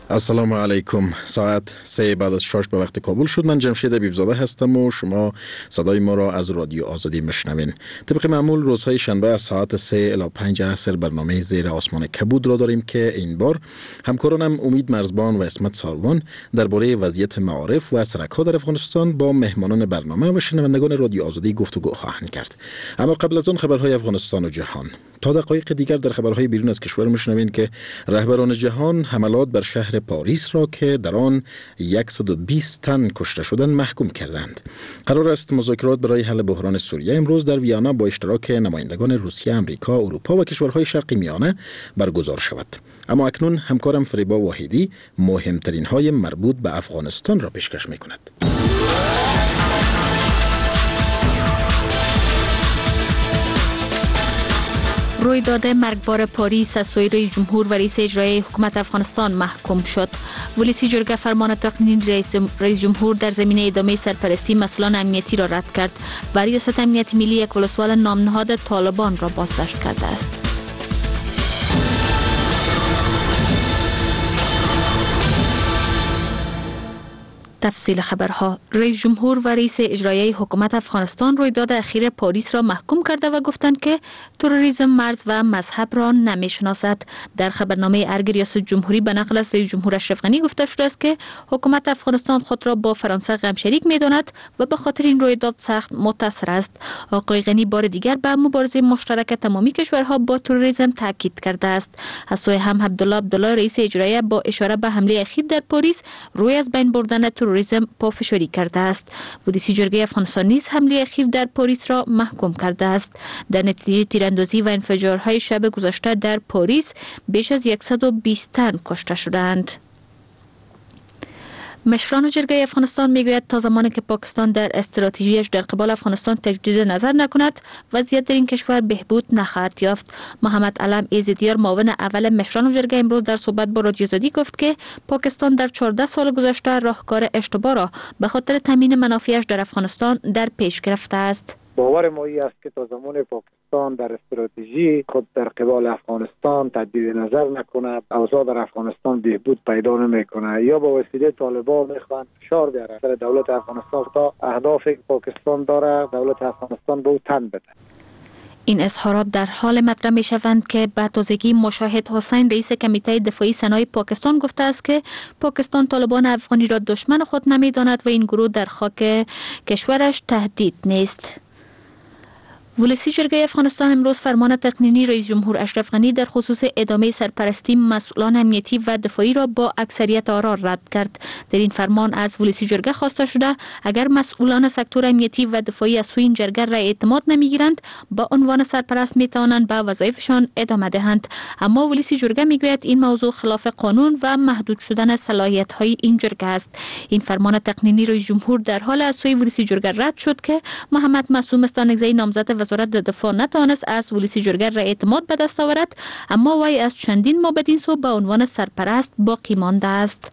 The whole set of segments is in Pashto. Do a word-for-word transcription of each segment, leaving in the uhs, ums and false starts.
السلام علیکم. ساعت سه بعد از شش به وقت کابل شد. من جمشید بیبزاده هستم و شما صدای ما را از رادیو آزادی میشنوین. طبق معمول روزهای شنبه از ساعت سه الی پنج عصر برنامه زیر آسمان کبود را داریم که این بار همکارانم امید مرزبان و اسمت ساروان درباره وضعیت معارف و سرک‌ها در افغانستان با مهمانان برنامه و شنوندگان رادیو آزادی گفتگو خواهند کرد. اما قبل از آن خبرهای افغانستان و جهان. تا دقایق دیگر در خبرهای بیرون از کشور میشنوین که رهبران جهان حملات بر شهر پاریس را که در آن صد و بیست تن کشته شدند محکوم کردند. قرار است مذاکرات برای حل بحران سوریه امروز در ویانا با اشتراک نمایندگان روسیه، آمریکا، اروپا و کشورهای شرق میانه برگزار شود. اما اکنون همکارم فریبا واحدی مهمترین های مربوط به افغانستان را پیشکش میکند. رویداد مرگبار پاریس از سوی رئیس جمهور و رئیس اجرایی حکومت افغانستان محکوم شد. ولسی جرگه فرمان تقنینی رئیس, رئیس جمهور در زمینه ادامه سرپرستی مسئولان امنیتی را رد کرد و ریاست امنیت ملی یک ولسوال نامنهاد طالبان را بازداشت کرده است. تفصیل خبرها. رئیس جمهور و رئیس اجرایی حکومت افغانستان رویداد اخیر پاریس را محکوم کرده و گفتند که تروریسم مرز و مذهب را نمی‌شناسد. در خبرنامه ارگ ریاست جمهوری به نقل از رئیس جمهور اشرف غنی گفته شده است که حکومت افغانستان خود را با فرانسه غمشریک می‌داند و به خاطر این رویداد سخت متأثر است. آقای غنی بار دیگر به مبارزه مشترک تمامی کشورها با تروریسم تاکید کرده است. از سوی هم عبدالله عبدالله رئیس اجرایی با اشاره به حمله اخیر در پاریس روی از بین بردن تروریسم پافشاری کرده است. ولسی جرگه افغانستان نیز حمله اخیر در پاریس را محکوم کرده است. در نتیجه تیراندازی و انفجارهای شب گذشته در پاریس بیش از صد و بیست تن کشته شدند. مشران جرگه افغانستان میگوید تا زمانی که پاکستان در استراتژیش در قبال افغانستان تجدید نظر نکند وضعیت در این کشور بهبود نخواهد یافت. محمد علم ایزدیار معاون اول مشران جرگه امروز در صحبت با رادیو آزادی گفت که پاکستان در چهارده سال گذشته راهکار اشتباه را به خاطر تامین منافعش در افغانستان در پیش گرفته است. باور ما است که تا زمان پاکستان در استراتژی خود در قبال افغانستان تجدید نظر نکنه، اوضاع در افغانستان بهبود پیدا نمیکنه یا با وسیله طالبان میخوان فشار بیاره سر دولت افغانستان تا اهدافی که پاکستان داره دولت افغانستان به او تن بده. این اظهارات در حال مطرح می شوند که به تازگی مشاهد حسین رئیس کمیته دفاعی سنای پاکستان گفته است که پاکستان طالبان افغانی را دشمن خود نمی داند و این گروه در خاک کشورش تهدید نیست. ولسی جرگه افغانستان امروز فرمان تقنینی رئیس جمهور اشرف غنی در خصوص ادامه سرپرستی مسئولان امنیتی و دفاعی را با اکثریت آرا رد کرد. در این فرمان از ولسی جرگه خواسته شده اگر مسئولان سکتور امنیتی و دفاعی از سوی این جرگه رای اعتماد نمیگیرند با عنوان سرپرست میتوانند به وظایفشان ادامه دهند. اما ولسی جرگه میگوید این موضوع خلاف قانون و محدود شدن صلاحیت های این جرگه است. این فرمان تقنینی رئیس جمهور در حال از سوی ولسی جرگه رد شد که محمد معصوم استانکزی نامزد وزارت دفاع نتوانست از ولسی جرگه را اعتماد به دست آورد، اما وی از چندین ماه بدین سو به عنوان سرپرست باقی مانده است.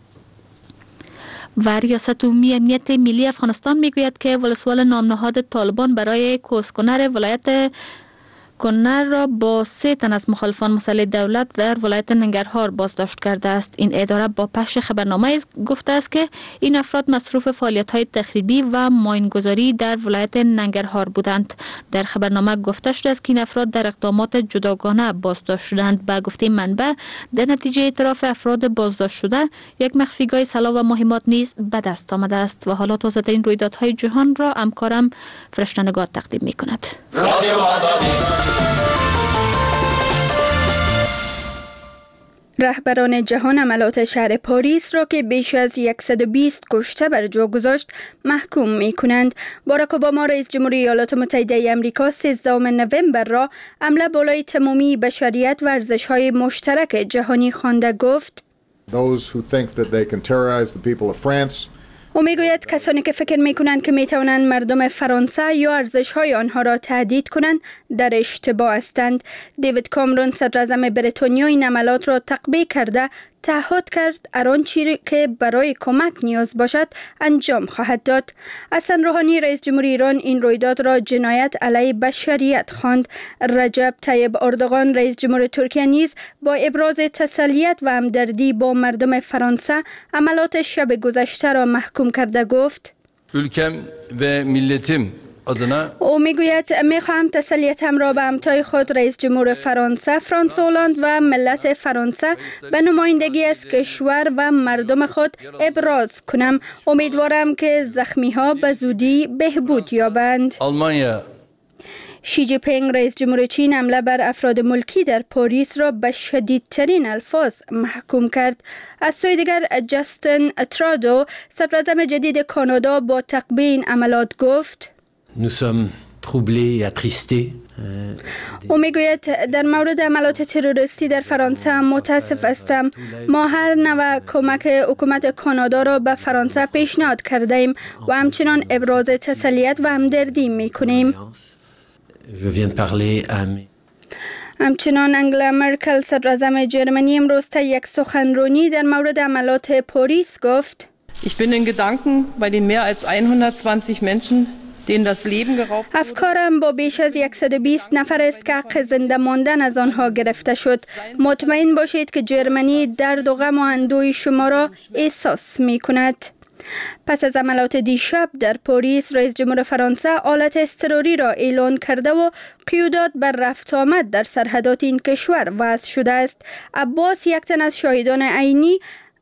و ریاست عمومی امنیت ملی افغانستان میگوید که ولسوال نامنهاد طالبان برای کوسکنر ولایت کنر را با سه تن از مخالفان مسلح دولت در ولایت ننگرهار بازداشت کرده است. این اداره با پخش خبرنامه گفته است که این افراد مصروف فعالیت‌های تخریبی و ماینگذاری در ولایت ننگرهار بودند. در خبرنامه گفته شده است که این افراد در اقدامات جداگانه بازداشت شدند. به گفته منبع در نتیجه اعتراف افراد بازداشت شده یک مخفیگاه سلاح و مهمات نیز به دست آمده است. و حالا تازه‌ترین رویدادهای جهان را همکارم فرشته‌نگار تقدیم می‌کند. رهبران جهان حملات شهر پاریس را که بیش از صد و بیست کشته بر جا گذاشت محکوم می کنند. باراک اوباما رئیس جمهوری ایالات متحده آمریکا سیزدهم نوامبر را حمله بالای تمامی بشریت و ارزش‌های مشترک جهانی خوانده گفت: Those who think that they can terrorize the people of France او میگوید کسانی که فکر میکنند که میتوانند مردم فرانسه یا ارزش‌های آنها را تهدید کنند در اشتباه هستند. دیوید کامرون صدر اعظم بریتانیا این عملات را تقبیح کرده تعهد کرد هر آنچه که برای کمک نیاز باشد انجام خواهد داد. حسن روحانی رئیس جمهور ایران این رویداد را جنایت علیه بشریت خواند. رجب طیب اردوغان رئیس جمهور ترکیه نیز با ابراز تسلیت و همدردی با مردم فرانسه عملات شب گذشته را محکوم کرده گفت: ülkem ve milletim adına او میگوید میخواهم تسلیتم را به همتای خود رئیس جمهور فرانسه فرانسوا هلند و ملت فرانسه به نمایندگی از کشور و مردم خود ابراز کنم. امیدوارم که زخمی ها به زودی بهبود یابند. Almanya شی جی پینگ رئیس جمهور چین حمله بر افراد ملکی در پاریس را به شدیدترین الفاظ محکوم کرد. از سوی دیگر جاستین ترودو صدر اعظم جدید کانادا با تقبیح این عملات گفت: Nous sommes troublés et attristés. او میگوید در مورد عملات تروریستی در فرانسه متاسف هستم. ما هر نوع کمک حکومت کانادا را به فرانسه پیشنهاد کرده ایم و همچنان ابراز تسلیت و همدردی میکنیم. Je viens de parler à mes... همچنان انگلا مرکل صدر اعظم جرمنی امروز تا یک سخنرانی در مورد عملات پاریس گفت: Ich bin in Gedanken bei den mehr als hundertzwanzig Menschen, denen das Leben geraubt wurde. افکارم با بیش از صد و بیست نفر است که حق زنده ماندن از آنها گرفته شد. مطمئن باشید که جرمنی درد و غم و اندوه شما را احساس می کند. پس از عملات دیشب در پاریس رئیس جمهور فرانسه حالت اضطراری را اعلان کرده و قیودات بر رفت آمد در سرحدات این کشور وضع شده است. عباس یک تن از شاهدان عینی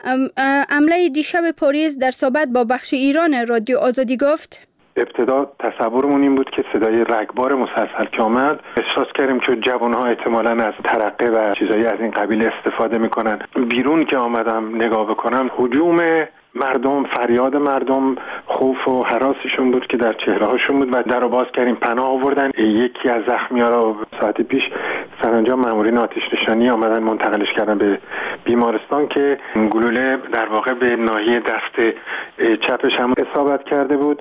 حمله دیشب پاریس در صحبت با بخش ایران رادیو آزادی گفت: ابتدا تصورمون این بود که صدای رگبار مسلسل که آمد احساس کردیم که جوان‌ها احتمالاً از ترقه و چیزایی از این قبیل استفاده میکنن. بیرون که آمدم نگاه بکنم هجوم مردم، فریاد مردم، خوف و هراسشون بود که در چهره‌هاشون بود و درو باز کردیم پناه آوردن. یکی از زخمی‌ها را ساعت پیش سرانجام مامورین آتش نشانی آمدن منتقلش کردن به بیمارستان که گلوله در واقع به ناحیه دست چپش هم اصابت کرده بود.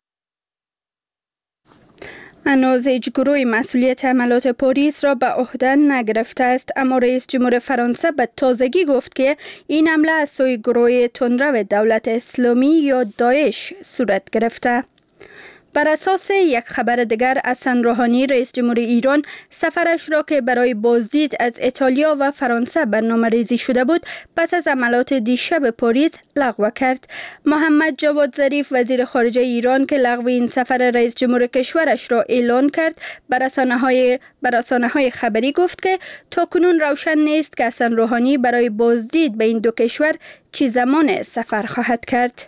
هنوز هیچ گروهی مسئولیت عملات پاریس را به عهده نگرفته است، اما رئیس جمهور فرانسه به تازگی گفت که این حمله از سوی گروه تندرو دولت اسلامی یا داعش صورت گرفته. بر اساس یک خبر دیگر حسن روحانی رئیس جمهور ایران سفرش را که برای بازدید از ایتالیا و فرانسه برنامه ریزی شده بود پس از عملات دیشب پاریس لغو کرد. محمد جواد ظریف وزیر خارجه ایران که لغو این سفر رئیس جمهور کشورش را اعلان کرد بر رسانه‌های بر رسانه‌های خبری گفت که تاکنون روشن نیست که حسن روحانی برای بازدید به این دو کشور چه زمان سفر خواهد کرد.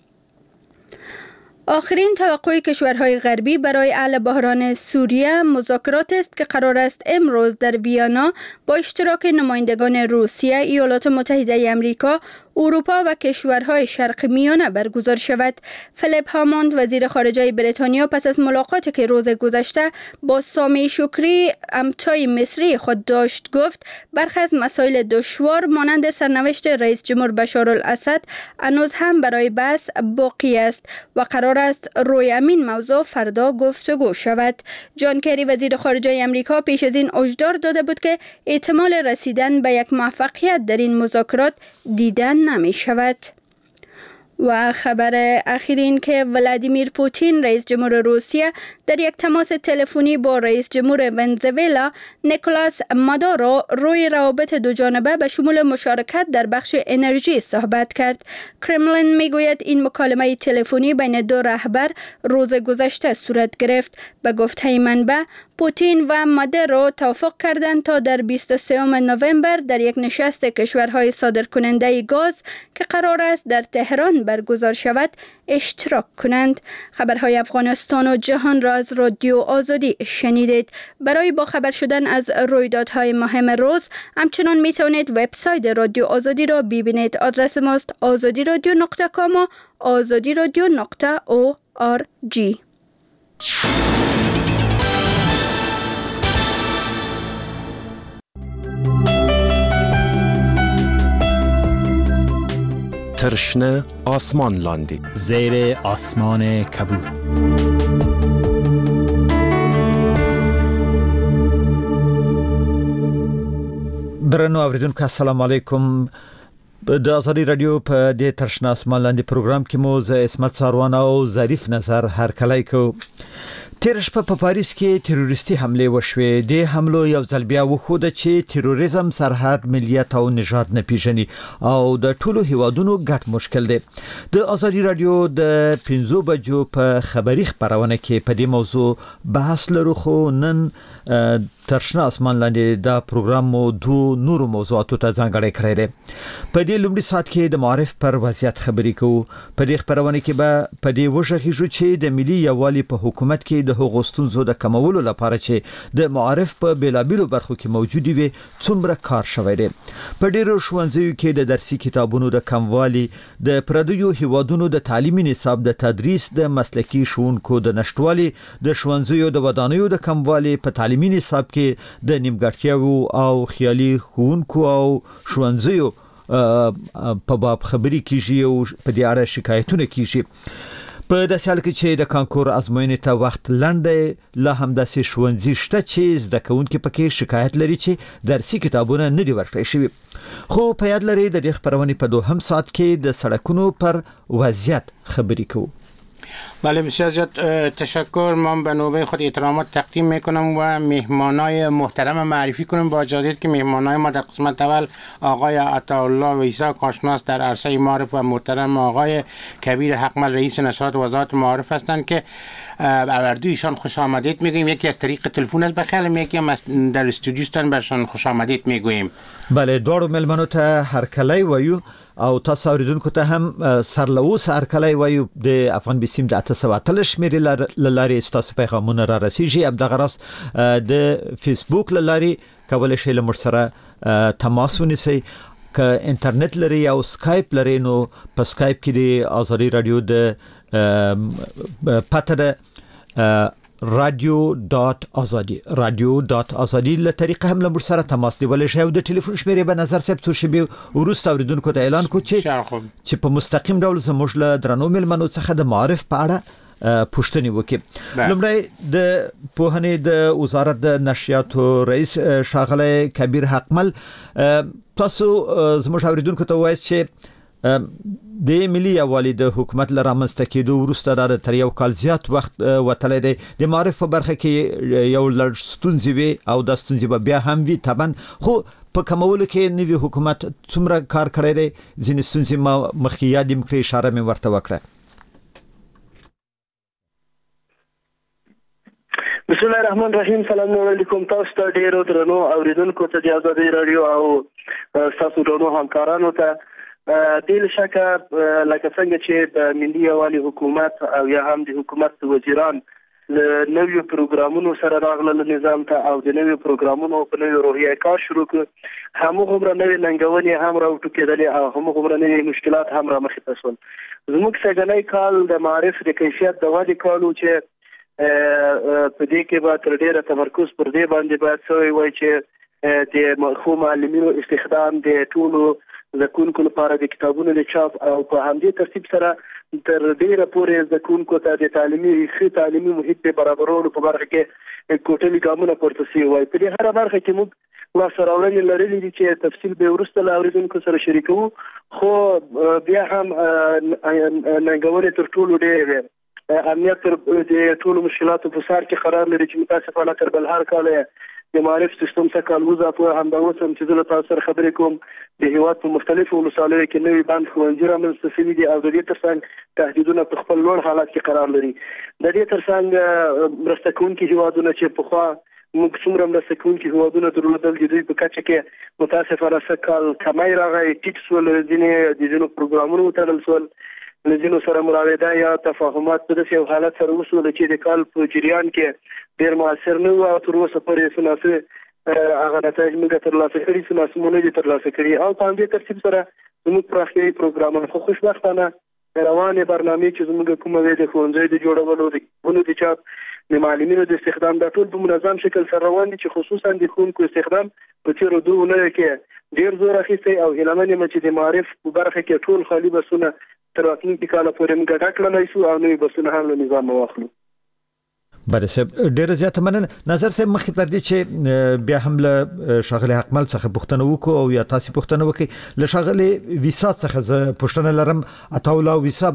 آخرین توقع کشورهای غربی برای حل بحران سوریه مذاکرات است که قرار است امروز در ویانا با اشتراک نمایندگان روسیه، ایالات متحده آمریکا، اروپا و کشورهای شرق میانه برگزار شود. فلیپ هاموند وزیر خارجه بریتانیا پس از ملاقاتی که روز گذشته با سامی شکری همتای مصری خود داشت گفت برخی از مسائل دشوار مانند سرنوشت رئیس جمهور بشار الاسد هنوز هم برای بحث باقی است و قرار است روی همین موضوع فردا گفتگو شود. جان کری وزیر خارجه آمریکا پیش از این هشدار داده بود که احتمال رسیدن به یک موفقیت در این مذاکرات دیدن نمی شود. و خبر اخیر این که ولادیمیر پوتین رئیس جمهور روسیه در یک تماس تلفنی با رئیس جمهور ونزوئلا نیکولاس مادورو روی روابط دو جانبه به شمول مشارکت در بخش انرژی صحبت کرد. کرملین میگوید این مکالمه تلفنی بین دو رهبر روز گذشته صورت گرفت. به گفته منبع پوتین و مادورو توافق کردند تا در بیست و سوم نوامبر در یک نشست کشورهای صادرکننده گاز که قرار است در تهران برگزار شود اشتراک کنند. خبرهای افغانستان و جهان را از رادیو آزادی شنیدید. برای با خبر شدن از رویدادهای مهم روز همچنان می توانید وبسایت رادیو آزادی را ببینید. آدرس ماست آزادی رادیو نقطه کام و آزادی رادیو نقطه او آر جی. ترشنه آسمان لاندی زیر آسمان کبود. درنو اوریدونکو السلام علیکم. د آزادی رادیو په دې ترشنه آسمان لاندې پروګرام کې مو ز اسمت ساروان او ظریف نظر هر کله کو. تیر شپه په پاریس کې تروریستي حمله وشوه. د حملو یو ځل بیا وخود چې تروریزم سرحد، ملیت او نژاد نه پیژني او د ټولو هیوادونو ګډ مشکل دی. د آزادی رادیو د پنځو بجو په خبری خبرونه کې په دې موضوع بحث لرو، خو نن ترشنه آسمان لاندې دا پروګرام مو دو نورو موضوعاتو ته ځانګړی کړی دی. په دې لومړي ساعت کې د معارف پر وضعیت خبرې کوو. په دې خبرونه کې به په دې وژغېږو چې د ملي یووالي په حکومت کې د هغو ستونزو د کمولو لپاره چې د معارف په بیلابیلو برخو کې موجود وي څومره کار شوی دی. په ډیرو ښوونځیو کې د درسي کتابونو د کموالي، د پردیو هیوادونو د تعلیمي نصاب د تدریس، د مسلکي ښوونکو د نشټوالي، د ښوونځیو د ودانیو د کموالي، په تعلیمي نصاب کې د نیمګړتیاوو او خیالي ښوونکو او ښوونځیو په باب خبري کیږي او په دې اړه شکایتونه کیږي. په داسې حال کې چې د کانکور ازموینې ته وخت لنډ، لا هم داسې ښوونځي شته چې زده کوونکي پکې شکایت لري چې درسي کتابونه نه دي ورکړل شوي. خو په یاد لرئ د دې خبرونې په دوهم ساعت کې د سړکونو پر وضعیت خبري کوو. بله بسیار زیاد تشکر. من به نوبه خود احترامات تقدیم میکنم و مهمانای محترم معرفی کنم. با اجازهت که مهمانای ما در قسمت اول آقای عطاالله ویسا کارشناس در عرصه معارف و محترم آقای کبیر حقمل رئیس نشرات وزارت معارف هستند که اوردو ایشان خوش آمدید میگوییم. یکی از طریق تلفن است بخیالم، یکی هم در استودیو هستند، برشان خوش آمدید میگوییم. بله، دوړو ملمنو ته هرکلی وایو او تاسو اوریدونکو ته هم سرلوس هرکلی وایو. د افغان بسیم د اته سوه اتلس شمیرې لارې تاسو پیغامونه را رسیږي. همدغه راز د فیسبوک لارې کولای شئ له موږ سره تماس ونیسئ. که انټرنیټ لري او سکایپ لري نو په سکایپ کې د آزادی رادیو د پته ده رادیو دات آزادی رادیو دات آزادی له طریقه هم له موږ سره تماس نیولی شئ او د ټلیفون شمیرې به نظر صاحب څو شیبې وروسته اوریدونکو ته اعلان کړو چې چې په مستقیم ډول زموږ له درنو مېلمنو څخه د معارف په اړه پوښتنې وکړي. لومړی د پوهنې د وزارت د نشریاتو رئیس ښاغلی کبیر حقمل، تاسو زموږ اوریدونکو ته ووایئ چې د ملي یووالي د حکومت له رامنځته کېدو وروسته دا تر یو کال زیات وخت وتلی دی. د معارف په برخه کې یو لږ ستونزې وي او دا ستونزې به بیا هم وي طبعا، خو په کمولو کې نوي حکومت څومره کار کړی دی؟ ځینې ستونزې ما مخکې یاد هم کړې، اشاره مې ورته وکړه. بسم الله الرحمن الرحیم. سلام علیکم تاسو ته ډیرو درنو اوریدونکو ته د آزادی رادیو او تاسو درنو همکارانو ته. دې له شکه لکه څنګه چې د ملي یووالي حکومت او یا هم د حکومت وزیران له نویو پروګرامونو سره راغلل نظام ته او د نویو پروګرامونو په نویو روحیه کار شروع کړ، همغومره نوې ننګونې هم راوټوکېدلې او همغومره نوې مشکلات هم رامخې ته شول. زموږ سږنی کال د معارف د کیفیت د ودې کال و چې په دې کې به تر ډیره تمرکز پر دې باندې باید شوی وای چې د ښو معلمینو استخدام د ټولو زده کوونکو لپاره د کتابونو د چاپ او په همدې ترتیب سره تر ډیره پورې زده کوونکو ته د تعلیمي ښه تعلیمي محیط د برابرولو په برخه کې کوټلي ګامونه پورته شوي وای. په دې هره برخه کې موږ لاسته راوړنې لرلې دي چې تفصیل به وروسته له اوریدونکو سره شریکوو، خو بیا هم ننګونې تر ټولو ډېرې وې. امنیت تر د ټولو مشکلاتو په سر کې قرار لري چې متاسفانه تر بل هر کال د معارف سیستم څخه کالوزه په همدا اوس هم چې زه له تاسو سره خبرې کوم د هیواد په مختلفو ولسوالیو کې نوي بند ښوونځي رامنځته شوي دي او د دې ترڅنګ تهدیدونه په خپل لوړ حالت کې قرار لري. د دې ترڅنګ مرسته کوونکي هیوادونه چې پخوا موږ څومره مرسته کوونکي هیوادونه درلودل د دوی په کچه کې متاسفانه سږ کال کمی راغی، ټیټ شول، ځینې د ځینو پروګرامونو وتړل شول، له ځینو سره مراوده یا تفاهمات په داسې یو حالت سره وشول چې د کال په جریان کې ډېر مؤثر نه و او تر اوسه پورې څه ناڅه هغه نتایج موږ ترلاسه کړي، څه ناڅه مو نه دي ترلاسه کړي. او په همدې ترتیب سره زموږ پراختیایي پروګرامونه خو خوشبختانه روانې برنامې چې زموږ کومه وې د ښوونځیو د جوړولو، د کتابونو د چاپ، د معلمینو د استخدام، دا ټول په منظم شکل سره روان دي چې خصوصا د ښوونکو استخدام په تېرو دوو اونیو کې ډیر زور اخیستی او هیلمن یم چې د معارف په برخه کې ټول خالي بسونه تر راتلونکي کاله پورې موږ ډک کړلی شو او نوي بسونه هم له نظام واخلو. بله صاحب ډیره زیاته مننه. نظر صاحب مخکې تر دې چې بیا هم له ښاغلي حقمل څخه پوښتنه وکړو او یا تاسې پوښتنه وکړئ له ښاغلي ویسا څخه زه پوښتنه لرم. عطاالله ویسا،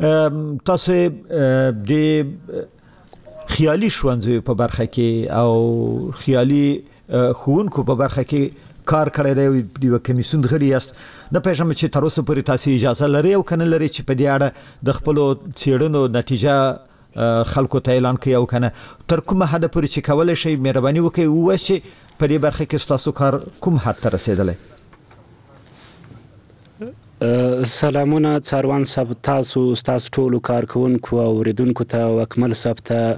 تاسو د خیالي ښوونځیو په برخه کې او خیالي ښوونکو په برخه کې کار کړی دی، یو کمیسیون غړي یاست. نه پوهېږم چې تر اوسه پورې تاسې اجازه لرئ او که نه لرئ چې په دې اړه د خپلو څېړنو نتیجه خلکو ته اعلان کړئ او که نه تر کومه حده پورې چې کولی شئ مهرباني وکړئ ووایئ چې په دې برخه کې ستاسو کار کوم حد ته رسېدلی؟ سلامونه څاروان صاحب، تاسو ستاسو ټولو کارکوونکو او اورېدونکو ته او اکمل صاحب ته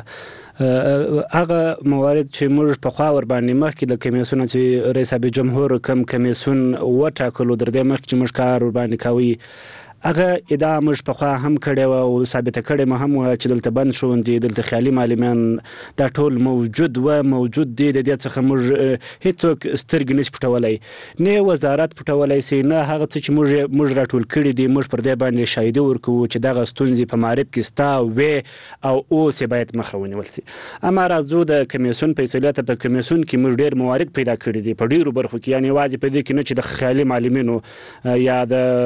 هغه موارد چې موږ په خوا ور باندې مخکې د کمیسیون چې رئیس جمهور کم کمیسیون وټاکلو در دې مخکې چې موږ کار ور باندې کوي هغه ادعا موږ په خوا هم کړې وه او ثابته کړې مو هم وه چې دلته بند ښوونځي، دلته خیالي معلمان دا ټول موجود وه موجود دي. د دې څخه موږ هیڅوک سترګې نشي پټولی، نه وزارت پټولی سي، نه هغه څه چې موږ موږ راټول کړي دي موږ پر دې باندې شاهدي ورکوو چې دغه ستونزې په معارف کې ستا وې او اوس یې باید مخه ونیول سي. اما راځو د کمیسیون فیصلې ته. په کمیسیون کې موږ ډېر موارد پیدا کړي دي په ډېرو برخو کې، یعنې یوازې په دې کې نه چې د خیالي معلمینو یا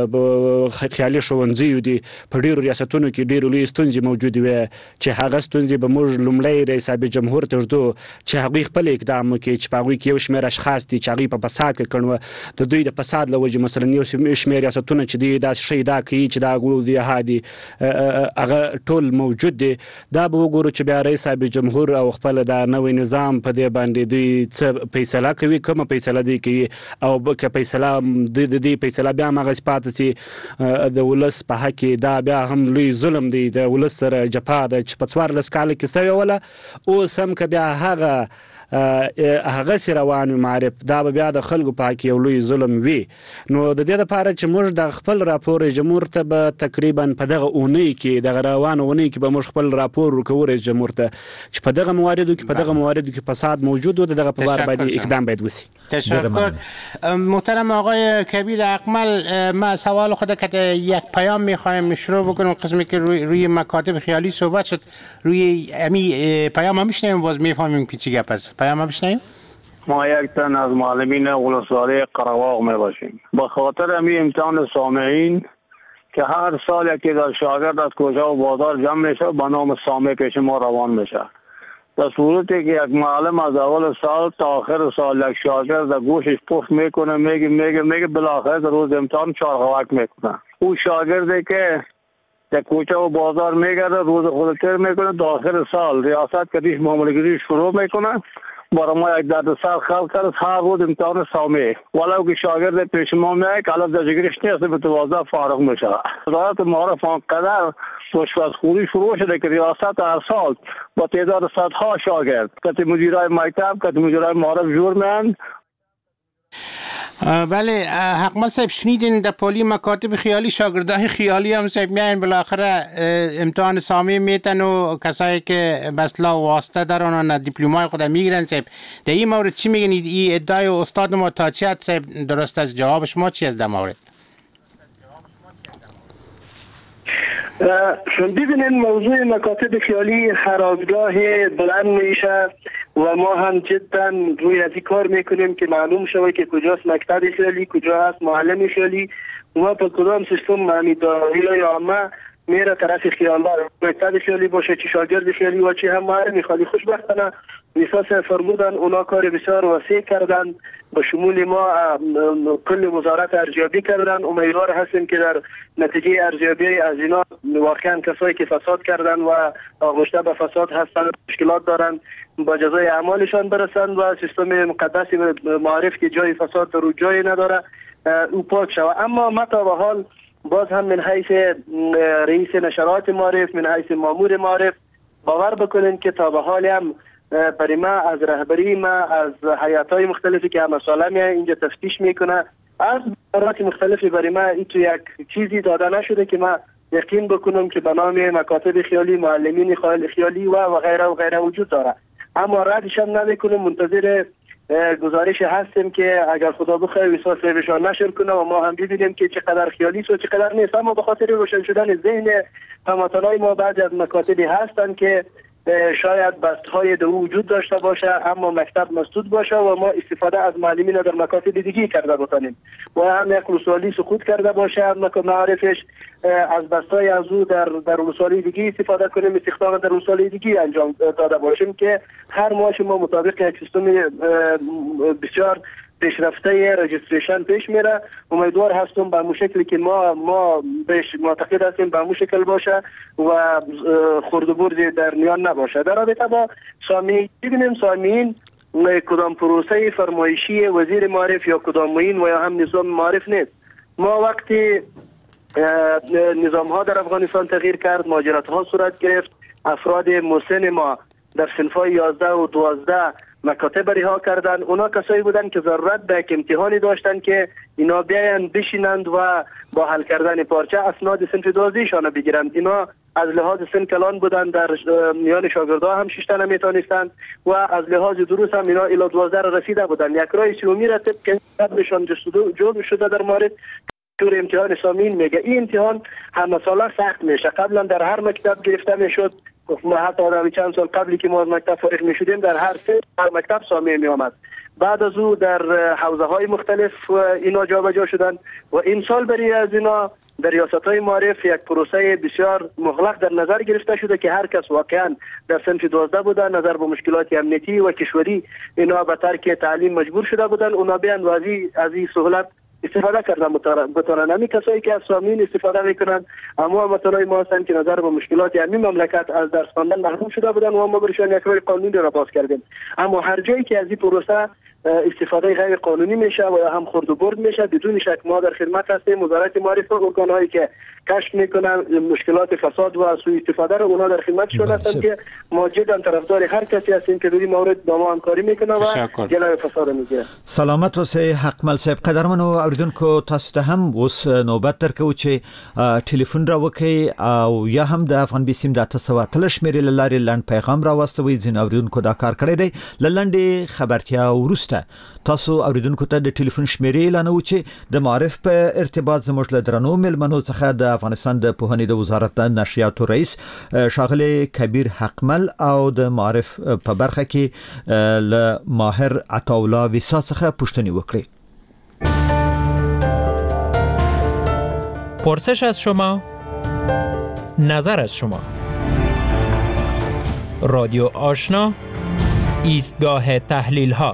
د خیالي ښوونځیو دي، په ډېرو ریاستونو کې ډېرې لویې ستونزې موجودې وې چې هغه ستونزې به موږ لومړی رئیس جمهور ته ږدو چې هغوی خپل اقدام وکړي چې په هغوی کې یو شمېر اشخاص دي چې هغوی په فساد کې کړي وه، د دوی د فساد له وجې مثلا یو شمېر ریاستونه چې دي داسې شی دا کوي چې دا ګولدیها دي هغه ټول موجود دي. دا به وګورو چې بیا رئیس جمهور او خپل دا نوی نظام په دې باندې دوی څه فیصله کوي، کومه فیصله دوی کوي او که فیصله د دې فیصله بیا هماغسې پاتې سي د ولس په حق کې، دا بیا هم لوی ظلم دی د ولس سره جفا ده چې په څوارلس کاله کې سوې وله اوس هم که بیا هغه هغسې روان وي معارف، دا به بیا د خلکو په حق یو لوی ظلم وي. نو د دې لپاره چې موږ د خپل راپور جمهور ته به تقریبا په دغه اونۍ کې دغه روانه اونۍ کې به موږ خپل راپور ورکوو رئیس جمهور ته چې په دغه مواردو کې په دغه مواردو کې فساد موجود و، د دغه په باره باید اقدام باید وسي. تشکر محترم آقای کبیر اکمل. ما سوال خود که یک پیام میخوایم شروع بکنم قسمی که روی, روی مکاتب خیالی صحبت شد، روی امی پیام هم میشنیم باز میفهمیم که چی گپ است. پیام هم بشنیم. ما یک تن از معلمین ولسوالی قرواق می باشیم. به خاطر امی امتحان سامعین که هر سال یکی در شاگرد از کجا و بازار جمع میشه به نام سامع پیش ما روان میشه. در صورتی که یک معلم از اول سال تا آخر سال یک شاگرد در گوشش پخت میکنه میگه میگه میگه بالاخره در روز امتحان چارخوک میکنه. او شاگردی که در کوچه و بازار میگرده روز خود تیر میکنه تا آخر سال ریاست کدیش معامله‌گیری شروع میکنه. برای ما یک دردسر خلق کرد هر روز امتحان سامع ولو که شاگرد پیش ما میاد که الان درجه‌گیریش نیست به توازه فارغ میشه. وزارت معارف آنقدر رشوه‌خوری شروع شده که ریاست هر سال با تعداد صدها شاگرد که مدیرای مکتب که مدیرای معارف جور میان. بله حقمل صاحب شنیدین در پالی مکاتب خیالی شاگردای خیالی هم صاحب میاین بالاخره امتحان سامع میتن و کسایی که مثلا واسطه دارن و دیپلمای خود میگیرن صاحب. در این مورد چی میگن؟ این ادعای استاد ما تا چی حد صاحب درست است؟ جواب شما چی است در مورد؟ ببینید موضوع مکاتب خیالی هرازگاه بلند میشه و ما هم جدا روی از این کار میکنیم که معلوم شود که کجاست مکتب خیالی، کجا هست معلم خیالی و په کدام سیستم امیداری یا عامه میره طرف خیالدار مکتب خیالی باشه چه شاگرد خیالی و چه هم معلم خیالی. خوشبختانه میساس فرمودن اونا کار بسیار وسیع کردن به شمول ما کل وزارت ارزیابی کردن. امیدوار هستیم که در نتیجه ارزیابی از اینا واقعا کسایی که فساد کردن و آغشته به فساد هستن مشکلات دارن با جزای اعمالشان برسند و سیستم مقدس معارف که جای فساد در جای نداره او پاک شود. اما ما تا به حال باز هم من حیث رئیس نشرات معارف من حیث مامور معارف باور بکنین که تا به حال هم برای ما از رهبری ما از حیاتای مختلفی که هم مسئله اینجا تفتیش میکنه از برات مختلفی برای ما این تو یک چیزی داده نشده که ما یقین بکنم که به نام مکاتب خیالی معلمین خیالی و و غیره و غیره وجود داره. اما ردش هم نمیکنم، منتظر گزارش هستیم که اگر خدا بخواد ویسا سیوشان نشر کنه و ما هم ببینیم که چقدر خیالی است و چقدر نیست. اما به خاطر روشن شدن ذهن هموطنای ما بعضی از مکاتبی هستند که شاید بستهای دو وجود داشته باشه اما مکتب مسدود باشه و ما استفاده از معلمین در مکاتب دیگه کرده باشیم و هم یک رسالی سقوط کرده باشه معرفش از بستهای از او در در رسالی دیگه استفاده کنیم، استخدام در رسالی دیگه انجام داده باشیم که هر ماه ما مطابق یک سیستم بسیار پیشرفته رجستریشن پیش میره. امیدوار هستم به همون شکلی که ما ما بهش معتقد هستیم به همون شکل باشه و خرد و برد در میان نباشه. در رابطه با سامعین ببینیم سامعین کدام پروسه فرمایشی وزیر معارف یا کدام معین و یا هم نظام معارف نیست. ما وقتی نظام ها در افغانستان تغییر کرد، مهاجرت ها صورت گرفت، افراد مسن ما در صنفای یازده و دوازده مکاتب رها کردن. اونا کسایی بودن که ضرورت به یک امتحانی داشتن که اینا بیاین بشینند و با حل کردن پارچه اسناد صنف دوازده شان بگیرند. اینا از لحاظ سن کلان بودن، در میان شاگردها هم شش تنه میتونستند و از لحاظ دروس هم اینا الی دوازده رسیده بودن. یک راه سومی را طبق که قبلشان جستجو شده در مورد دور امتحان سامین میگه. این امتحان همه ساله سخت میشه. قبلا در هر مکتب گرفته میشد، ما حتی آدمی چند سال قبلی که ما از مکتب فارغ می شدیم در هر سه هر مکتب سامی می آمد. بعد از او در حوزه های مختلف اینا جابجا شدن و این سال برای از اینا در ریاست های معارف یک پروسه بسیار مغلق در نظر گرفته شده که هر کس واقعا در صنف دوازده بوده، نظر به مشکلات امنیتی و کشوری اینا به ترک تعلیم مجبور شده بودن، اونا بیان وازی از این سهولت استفاده کردن. بطورن همی کسایی که از سامین استفاده میکنن اما هموطنای ما هستند که نظر به مشکلات همین مملکت از درس خواندن محروم شده بودن و ما برشان یک راه قانونی را باز کردیم. اما هر جایی که از این پروسه استفاده غیر قانونی میشه و هم خرد و برد میشه، بدون شک ما در خدمت هستیم. وزارت معارف و ارگان‌هایی که کشف میکنن مشکلات فساد و سوء استفاده رو اونا در خدمتشون هستن که ما جدا طرفدار هر کسی هستیم که در این مورد با ما همکاری میکنه و جلوی فساد میگیره. سلامت اوسئ حقمل صاحب. قدرمنو اوریدونکو تاسو ته هم اوس نوبت درکو چې ټلیفون را وکي او یا هم د افغان بیسیم د تاسو تلش مری لاري لاند پیغام را واستوي ځین اوریدونکو دا کار کړی دی. لاندې خبرتیا ورسته تاسو اوریدونکو ته د ټلیفون شمیرې اعلان و چې د معرف په ارتباط زموږ له درنو ملمنو څخه د افغانستان د پوهنې د وزارت نشریاتو رئیس شاغلی کبیر حقمل او د معرف په برخه کې له ماهر عطاالله ویسا څخه پوښتنې وکړي. پرسش از شما، نظر از شما. رادیو آشنا، ایستگاه تحلیل ها.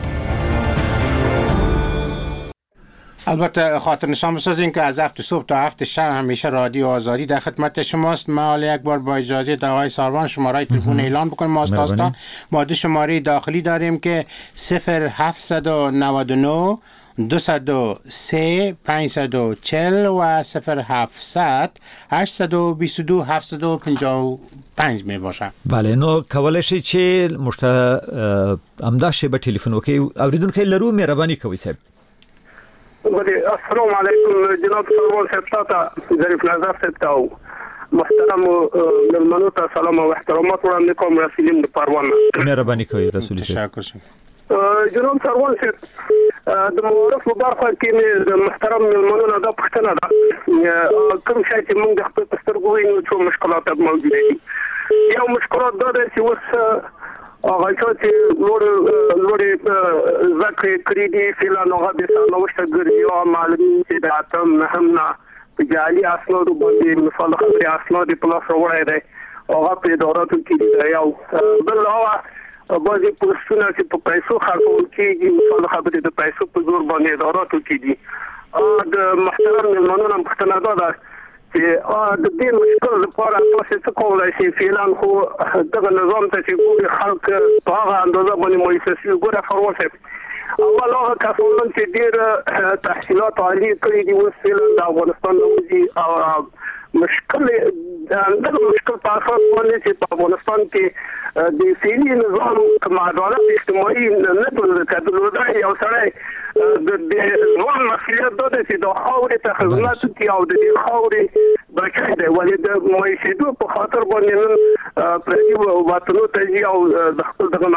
البته خاطر نشان بسازیم که از هفت صبح تا هفت شب همیشه رادیو آزادی در خدمت شماست. ما حالا یک بار با اجازه آقای ساروان شماره تلفن اعلان بکنیم. ما استاد ماده شماره داخلی داریم که صفر هفتصد و نود و نه دویست و سه پانصد و چهل و صفر هفتصد هشتصد و بیست و دو هفتصد و پنجاه و پنج می باشه. بله نو کولای شي چې مشته امداشه به ټلیفون وکي اوریدونکو لرو مهرباني کوي صاحب. السلام علیکم جناب سروان صاحب، تاسو ظریف نظر صاحب ته محترم ملمنو ته سلام او احترامات وړاندې کوم. رسولین د پروان مهرباني کوي رسول تشکر شم. جناب سروان صاحب د معرف په برخه کې د محترم ملمنو نه د پښتنه ده کوم شي چې موږ د خپل سترګو وینو چې مشکلات موجود دي. یو مشکلات دا دی چې اوس هغه چې نور نور ذکر کړی دي فعلا هغه د نوښت ګرځي او معلومي چې د اتم هم نه په جالي اسناد باندې مثال خبري اسناد په لاس وړای دي هغه په اداراتو کې دی. یو بل هغه بعضي پوسټونه چې په پیسو خرڅول کېږي مثال خبري د پیسو په زور باندې اداراتو کې دي. د محترم ملمنو هم پښتنه ده چې د دې مشکل لپاره تاسو څه کولای شئ؟ فعلا خو دغه نظام ته چې ګوري خلک په هغه اندازه باندې مؤسسې ګوره فروغ صاحب اول هغه کسان چې ډېر تحصیلات عالي کړي دي اوس فعلا د افغانستان نه او مشکل دغه مشکل په اساس باندې چې په افغانستان کې د سیاسي نظام کوم عدالت اجتماعي نه درلود دا یو سره د نوم مسئولیت دا دی چې د خاورې ته خدمت وکړي او د دې خاورې بچی دی ولې د معیشتو په خاطر باندې نن پردي وطنو ته ځي او د خپل دغه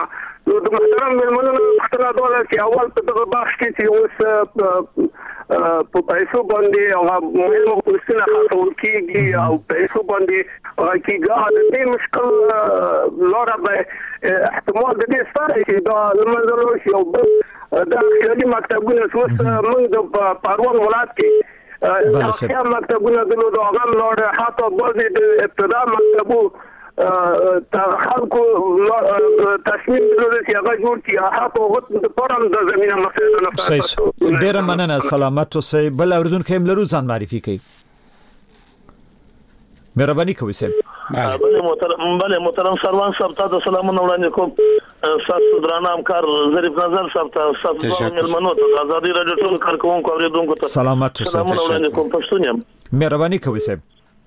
نو د محترم مېلمنو پوښتنه دا ده چې اول په دغه بحث کې چې اوس په پیسو باندې او مهمه پوښتنه خاطر کېږي او پیسو باندې کېږي د دې مشکل لاره به احتمال د دې سره چې دا لمنځلو شي او دا خیالي مکتبونه اوس موږ د پروان ولایت کې دا مکتبونه د هغه لاره حتی بعضې د ابتدا مکتبو خلکو تصمیم درلود چې هغه جوړ کړي حتی هغه د پرم د زمینه مسله نه صحیح ډیره مننه سلامت اوسئ بل اوریدونکو هم لرو ځان معرفي کړئ مهرباني کوئ صاحب بله محترم بله محترم سروان صاحب ته سلامونه وړاندې کوم ستاسو درانه همکار ظریف نظر صاحب ته ستاسو مېلمنو ته د ازادي راډیو ټول کارکوونکو اوریدونکو ته سلامت اوسئ سلامونه وړاندې کوم پښتون یم مهرباني کوئ صاحب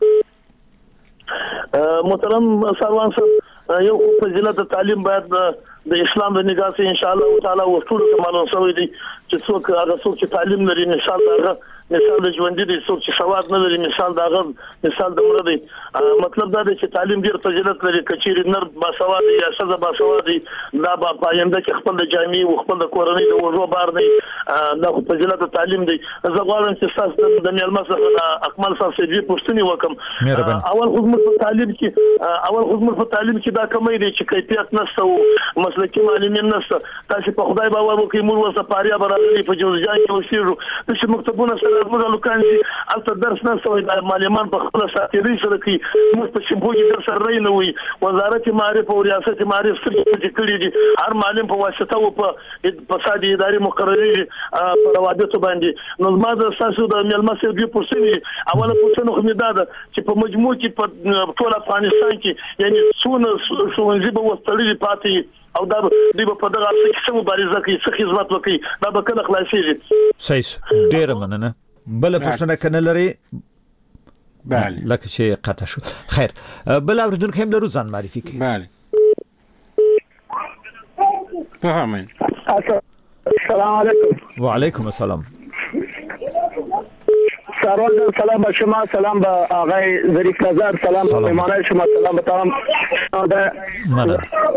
محترم سروان صاحب یو فضیلت تعلیم باید د اسلام د نگاه سره ان شاء الله تعالی وټول ته معلوم شوی دی چې څوک هغه څوک چې تعلیم لري مثال داغه مثال د ژوند دي څوک چې سواد نه لري مثال داغه مثال د مړه دی مطلب دا دی چې تعلیم ډیر فضیلت لري کچېری نر با سواد یا شزه با سواد دا با پاینده کې خپل د جامع او خپل د کورنۍ د وژو بار نه دا فضیلت تعلیم دی زه غواړم چې تاسو د میلمه څخه اکمل صاحب سي پوښتنه وکم اول خدمت په تعلیم کې اول خدمت په تعلیم کې دا کمې دي چې کیفیت نشته مسلکي معلمین نشته تاسو په خدای باور وکړئ موږ ورته پاریا برابرې په جوړجان کې اوسېږو چې مکتبونه سره موږ لوکان دي البته درس نه سوی د معلمان په خپل ساتيري سره کې موږ په شمبوجي درس سره نه وي وزارت معارف او ریاست معارف سره چې کړی دي هر معلم په واسطه او په فسادي اداري مقرري په روابطو باندې نو ما د تاسو د ملما سره دی پوښتنه اوله پوښتنه خو مې دا ده چې په مجموع کې په ټول افغانستان کې یعنی څونه ښوونځي به وستړي پاتې او دا د په دغه څه کې مبارزه کوي څه خدمت وکړي دا به کله خلاصيږي صحیح ډیر مننه بل پښتنه کنه لري بله لکه چې قطع شو خیر بل اوریدونکو هم لرو ځان معرفي کوي بله فهمین السلام علیکم وعلیکم السلام سلام سلام به شما سلام به آقای ظریف نظر سلام به مهمانان شما سلام به تمام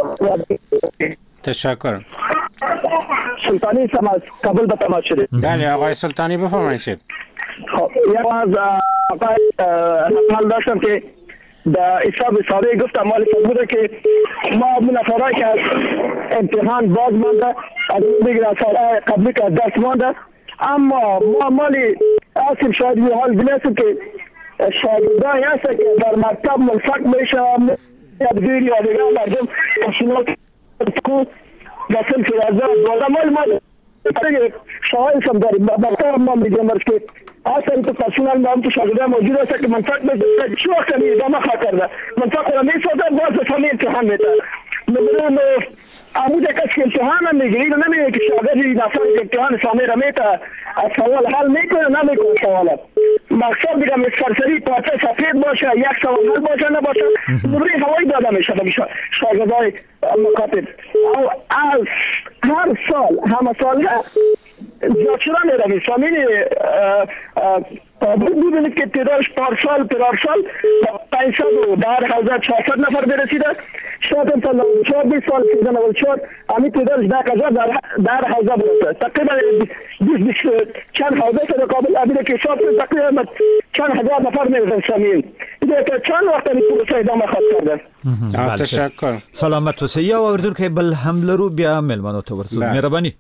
تشکر سلطانی سما کابل به تماس شده بله آقای سلطانی بفرمایید خب یک از آقای حال داشتم که در حساب ساده گفتم مالی بوده که ما منافرای که امتحان باز مانده از اون دیگر سالهای قبلی که دست مانده اما ما مالی اصل شاید یه حال بلیسیم که شاگردانی هست که در مکتب ملفق میشه یادگیری یا دیگر مردم اشنال که دستم که از دولده مال ما شاید هم داریم مکتب ما میگم برش که اصلا تو پرسونال ما هم تو شاگردان موجود هست که منفق میشه چی وقت همی ادامه خواه کرده منفق را میسازه باز فهمی امتحان میده نبرون عمود کسی که امتحان هم میگه اینو نمیگه که شاگردی نفر امتحان سامی را میته سوال حل میکنه نمیکنه سوالت مقصد بگم سرسری پاته سفید باشه یک سوال حل باشه نباشه نبری هوایی داده میشه به شاگردای مکاتب او از هر سال همه سال زیاد شدن میروی سامین ببینید که تعدادش پارسال پارسال پانصد و ده هزار چهارصد نفر برسیده شاید مثلا چهار بیست سال سیزده نود چهار همین تعدادش ده هزار ده هزار برسه تقریبا بیست بیست چند هزار تا قابل ابیده که حساب تقریبا چند هزار نفر میرسن سامین دیگه چند وقت این پروسه ادامه خواهد کرده تشکر سلامت اوسئ یا اوریدونکو بل هم لرو بیا ملمنو ته ورسو مهرباني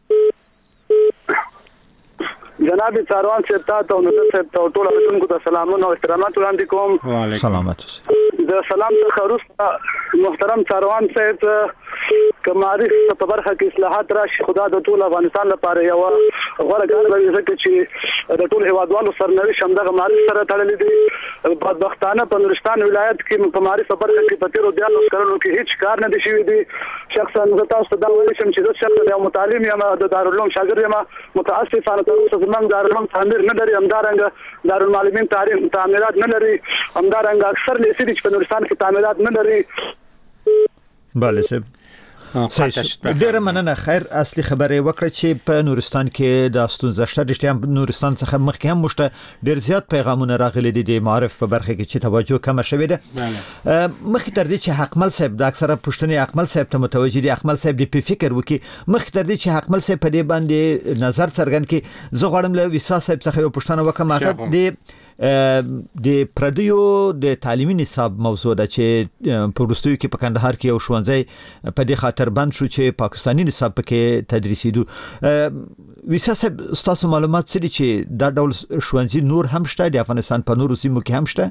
جناب سروان صاحب ته او نظر صاحب ته ټول اوریدونکو ته سلامونه او احترامات وړاندې کوم سلامت د سلام څخه وروسته محترم سروان صاحب که معرف په برخه کې اصلاحات راشي خدا د ټول افغانستان لپاره یو غوړه کار دی ځکه چې د ټول هیوادوالو سرنوشت همدغه معرف سره تړلې دي بدبختانه په نورستان ولایت کې په معرف برخه کې په تیرو دیارلس کلونو کې هیڅ کار نه دی شوی دی شخصا زه تاسو ته دا ویلی شم چې زه شخصا یو متعلم یم د دارالعلوم شاګرد یم متاسفانه تر اوسه زموږ دارالعلوم تعمیر نه لري همدارنګه دارالمعلمین تعلیم تعمیرات نه لري همدارنګه اکثر لیسې چې په نورستان کې تعمیرات نه لري بله صاحب ډیره مننه. خیر اصلي خبره وکړه چې په نورستان کې د ستونزه شته. د شتیم نورستان څخه مخکې هم مشته ډیر زیات پیغامونه راغلي دي د معرف په برخه کې چې توجه کم شوه ده. مخکې تر دې چې حقمل صاحب د اکثره پښتني حقمل صاحب ته متوجي دي، حقمل صاحب د فکر وکي مخکې تر دې چې حقمل صاحب په دې باندې نظر څرګند کړي، زه غواړم له ویسا صاحب څخه یو پوښتنه وکړم. هغه د د پردیو د تعلیمي نصاب موضوع ده چې په وروستیو کې په کندهار کې یو ښوونځی په دې خاطر بند شو چې پاکستاني نصاب پکې تدریسیدو. ویسا صاحب تاسو معلومات څه دي چې دا ډول ښوونځي نور هم شته د افغانستان په نورو سیمو کې هم شته؟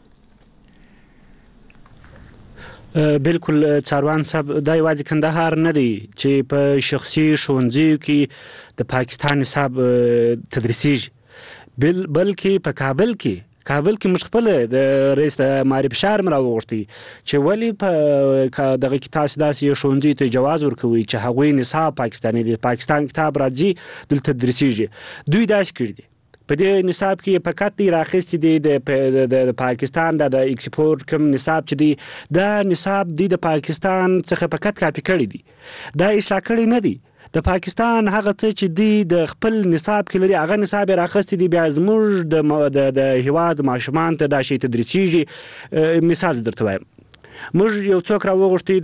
بالکل څاروان صاحب، دا یوازې کندهار نه دی چې په شخصي ښوونځیو کې د پاکستان نصاب تدریسیږي، بل بلکې په کابل کې کابل کې مشخپل د رئیس د معرفت شهر مراوغتي چې ولی په دغه کې تاسو داسې ښوونځي ته جواز ورکوي چې هغوی نصاب پاکستاني دی، پاکستان کتاب راځي دلته تدریسیږي. دوی داسې کړی دي په دې نصاب کې فقط دی راخستې دي د پاکستان د ایکسپورت کوم نصاب چې دی دا نصاب دی د پاکستان څخه فقط کاپی کړی دی، دا اصلاح کړی نه دی. د پاکستان هغه څه چې دی د خپل نصاب کې لري هغه نصاب راخستې دي، بیا زموږ د د هیواد ماشومان ته دا شی تدریسیږي. مثال درته وایم، موږ یو څوک راوغوښتي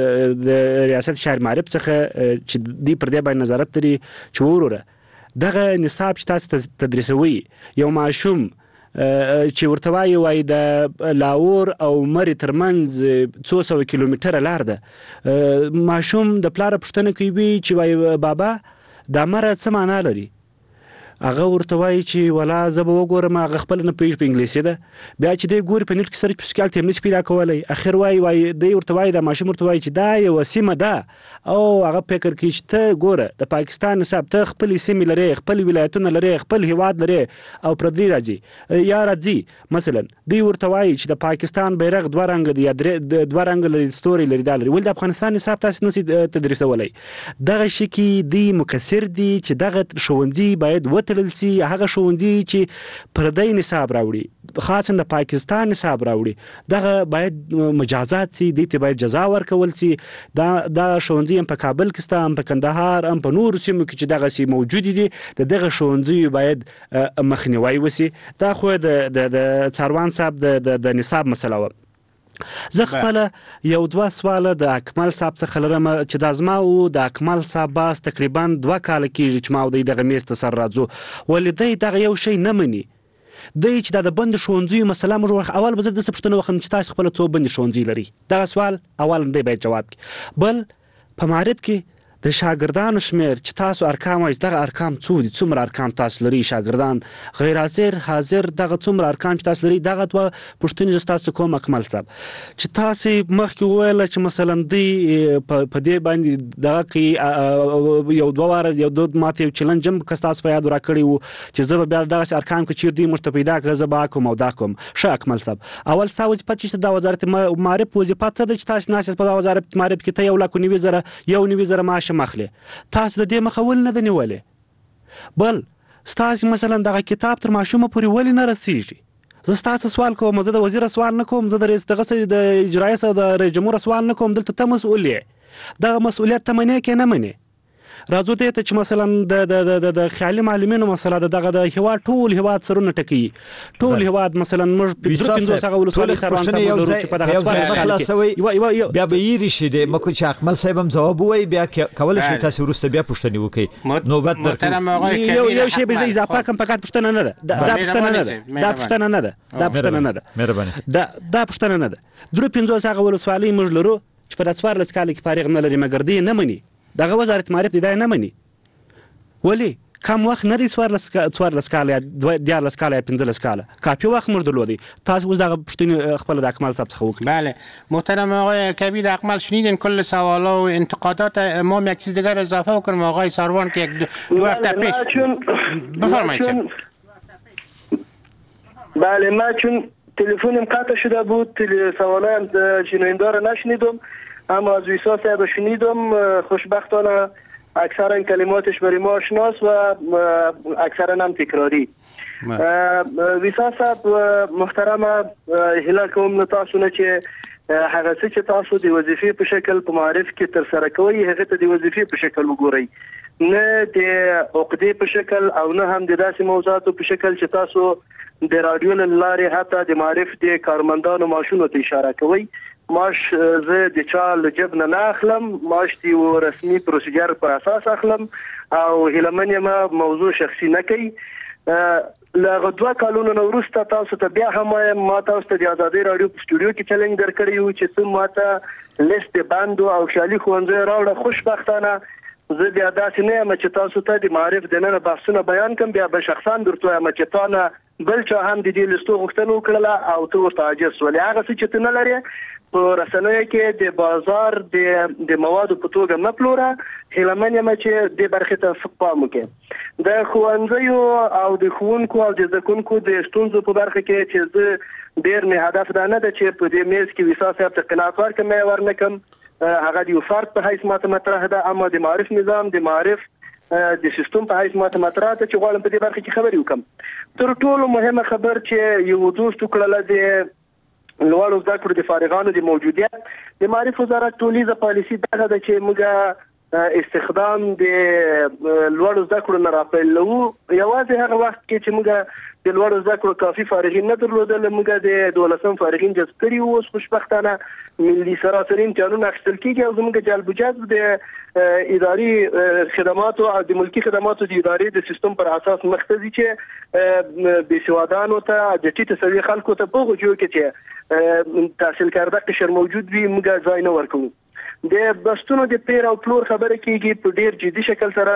د ریاست شهر معرف څخه چې دی پر دې باندې نظارت لري چې وروره دغه نصاب چې تاسو تدریسوي یو ماشوم چې ورته وایي وایي د لاهور او مرې ترمنځ څو سوه کیلومتره لار ده، ماشوم د پلاره پوښتنه کوي چې وایي بابا دا مره څه معنا لري؟ هغه ورته وایي چې ولا زه به وګورم، هغه خپل نه پوهېږي په انګلیسي ده. بیا چې دی ګوري په نیټ کې سرچ پسې هلته یې نشي پیدا کولی. اخر وایي وایي دی ورته وایي دا ماشوم ورته وایي چې دا یوه سیمه ده او هغه فکر کوي چې ته ګوره د پاکستان نصاب ته خپلې سیمې لرې، خپل ولایتونه لرې، خپل هیواد لرې او پردي راځي یا راځي. مثلا دی ورته وایي چې د پاکستان بیرغ دوه رنګه دی یا دوه رنګه لري، ستوري لري، دا لري، ولې د افغانستان نصاب تاسو نشي تدریسولی. دغه شي کې دی مکثر دي چې دغه ښوونځي باید وتړل سي، هغه ښوونځي چې پردی نصاب راوړي، خاصا د پاکستان نصاب راوړي، دغه باید مجازات سي، دې ته باید جزا ورکول سي. دا دا ښوونځي هم په کابل کې شته، هم په کندهار، هم په نورو سیمو کې چې دغسې موجود دي، د دغه ښوونځیو باید مخنیوی وسي. دا خو د د څاروان صاحب د نصاب مسله وه. زه خپله یو دوه سواله د اکمل صاحب څخه لرم چې دا زما و د اکمل صاحب باس تقریبا دوه کاله کېږي چې ما او دی دغه میز ته سر راځو، ولې دی دغه یو شی نه مني. دی چې دا د بند ښوونځیو مسله موږ اول به زه داسې پوښتنه وکړم چې تاسو خپله څو بند ښوونځي لري؟ دغه سوال اول دی باید جواب کړي. بل په معرف کې د شاګردانو شمیر چې تاسو ارقام وایي دغه ارقام څو دي؟ څومره ارقام تاسو لري شاګردان غیر حاضر حاضر؟ دغه څومره ارقام چې تاسو لري؟ دغه دوه پوښتنې زه تاسو کوم اکمل صاحب چې تاسو مخکې وویله چې مثلا دوی په دې باندې دغه کوي یو دوه واره یو دوه ماته یو چلنج هم که تاسو په یاد راکړی وو چې زه به بیا دغسې ارقام که چېر دوی موږ ته پیدا کړه زه به کوم او دا کوم. ښه اکمل صاحب، اول ستا وظیفه چې د وزارت معرف وظیفه څه ده چې تاسو ناست په وزارت معرف کې ته یو لک نوي زره یو نوي زره معاش اخلي، تاسو د دې مخه ولې نه ده نیولې؟ بل ستاسو مثلا دغه کتاب تر ماشومه پورې ولې نه رسیږي؟ زه ستاسو سوال کوم، زه د وزیر سوال نه کوم، زه د رئیس دغه د اجرایه څخه د رئیس جمهور سوال نه کوم، دلته ته مسؤل یې، دغه مسؤلیت ته منې کې نه منې. راځو دې ته چې مثلا د د د خیالي معلمینو مسله د دغه د هیواد ټول هیواد سرونه ټکي، ټول هیواد مثلا موږ درې پنځوس هغه ولسوالۍ سروان صاحب لرو چې په دغه خلاصوي بیا به یې ریشي د مکو چې اکمل صاحب هم ځواب وایي بیا کولای شي تاسو وروسته بیا پوښتنې وکړئ. نوبت درته یو شی به اضافه کوم، فقط پوښتنه نه ده، دا پوښتنه نه ده، دا پوښتنه نه ده، دا پوښتنه نه ده، مهرباني دا دا پوښتنه نه ده. درې پنځوس هغه ولسوالۍ موږ لرو چې په څوارلس کال کې فارغ نه لري، مګر دی نه مني، دغه وزارت معرف دی دا نه مني. ولی کم وخت نه دی څوارلس کاله یا دیارلس کاله یا پنځلس کاله، کافی وقت موږ درلودی. تاسو اوس دغه پوښتنې خپله د اکمل صاحب څخه وکړئ. بله محترم آقای کبیر اکمل، شنیدین کل سوالا و انتقادات ما. یک چیز دیگر اضافه کنم آقای ساروان که یک دو هفته پیش بفرمایید. بله من چون تلفنم قطع شده بود سوالایم شنونده را نشنیدم، اما از ویسا صاحب شنیدم. خوشبختانه اکثر این کلماتش برای ما آشناست و اکثرا هم تکراری. ویسا صاحب محترم هلا کوم تاسو نه چې هغه څه چې تاسو د وظیفې په شکل په معرف کې تر سره کوئ هغه ته د وظیفې په شکل وګورئ، نه د عقدې په شکل او نه هم د داسې موضوعاتو په شکل چې تاسو د رادیو له لارې حتی د معرف د کارمندانو معاشونو ته اشاره کوئ. معاش زه د چا له جب نه نه اخلم، معاش د یو رسمي پروسیجر پر اساس اخلم او هیله یم موضوع شخصي نه کوي. له دوه کالونو نه وروسته تاسو ته بیا هم ما تاسو ته د ازادي رادیو په سټوډیو کې چیلنج درکړی و چې څه ماته لیست بندو او خیالي ښوونځي راوړه. خوشبختانه زه بیا داسې نه یم چې تاسو ته د معرف د نن بحثونه بیان کوم، بیا به شخصا درته وایم چې تا نه بل چا هم د دې لیستو غوښتنه وکړله او ته ورته عاجز شولې. هغه څه چې ته نه لرې په رسنیو کې د بازار د د موادو په توګه نه پلوره، هیله یم چې دې برخې ته پام وکړې. د ښوونځیو او د ښوونکو او د زده کوونکو د ستونزو په برخه کې چې زه ډېر مې هدف دا نه ده چې په دې میز کې ویسا صاحب ته قناعت ورکړم یا ورنه کړم، هغه د یو فرد په حیث ماته مطرح ده، اما د معرف نظام د معرف د سیستم په حیث ماته مطرح ده چې غواړم په دې برخه کې خبرې وکړم. تر ټولو مهمه خبر چې یو دوست وکړله د لوړو زده کړو د فارغانو د موجودیت، د معرف وزارت ټولیزه پالیسي دغه ده چې موږ استخدام د لوړو زده کړو نه راپیلوو. یوازې هغه وخت کې چې موږ د لوړو زده کړو کافي فارغین نه درلودل، موږ د دولسم فارغین جذب کړي وو. اوس خوشبختانه ملي سراسري امتحانونه اخیستل کېږي او زموږ جلب و جذب د اداري خدماتو او د ملکي خدماتو د ادارې د سیستم پر اساس مخ ته ځي چې بېسوادانو ته د ټیټه سویې خلکو ته په هغو جوړ کې چې تحصیل کرده قشر موجود وي موږ ځای نه ورکوو. د بستونو د پیر او پلور خبره کېږي په ډېر جدي شکل سره.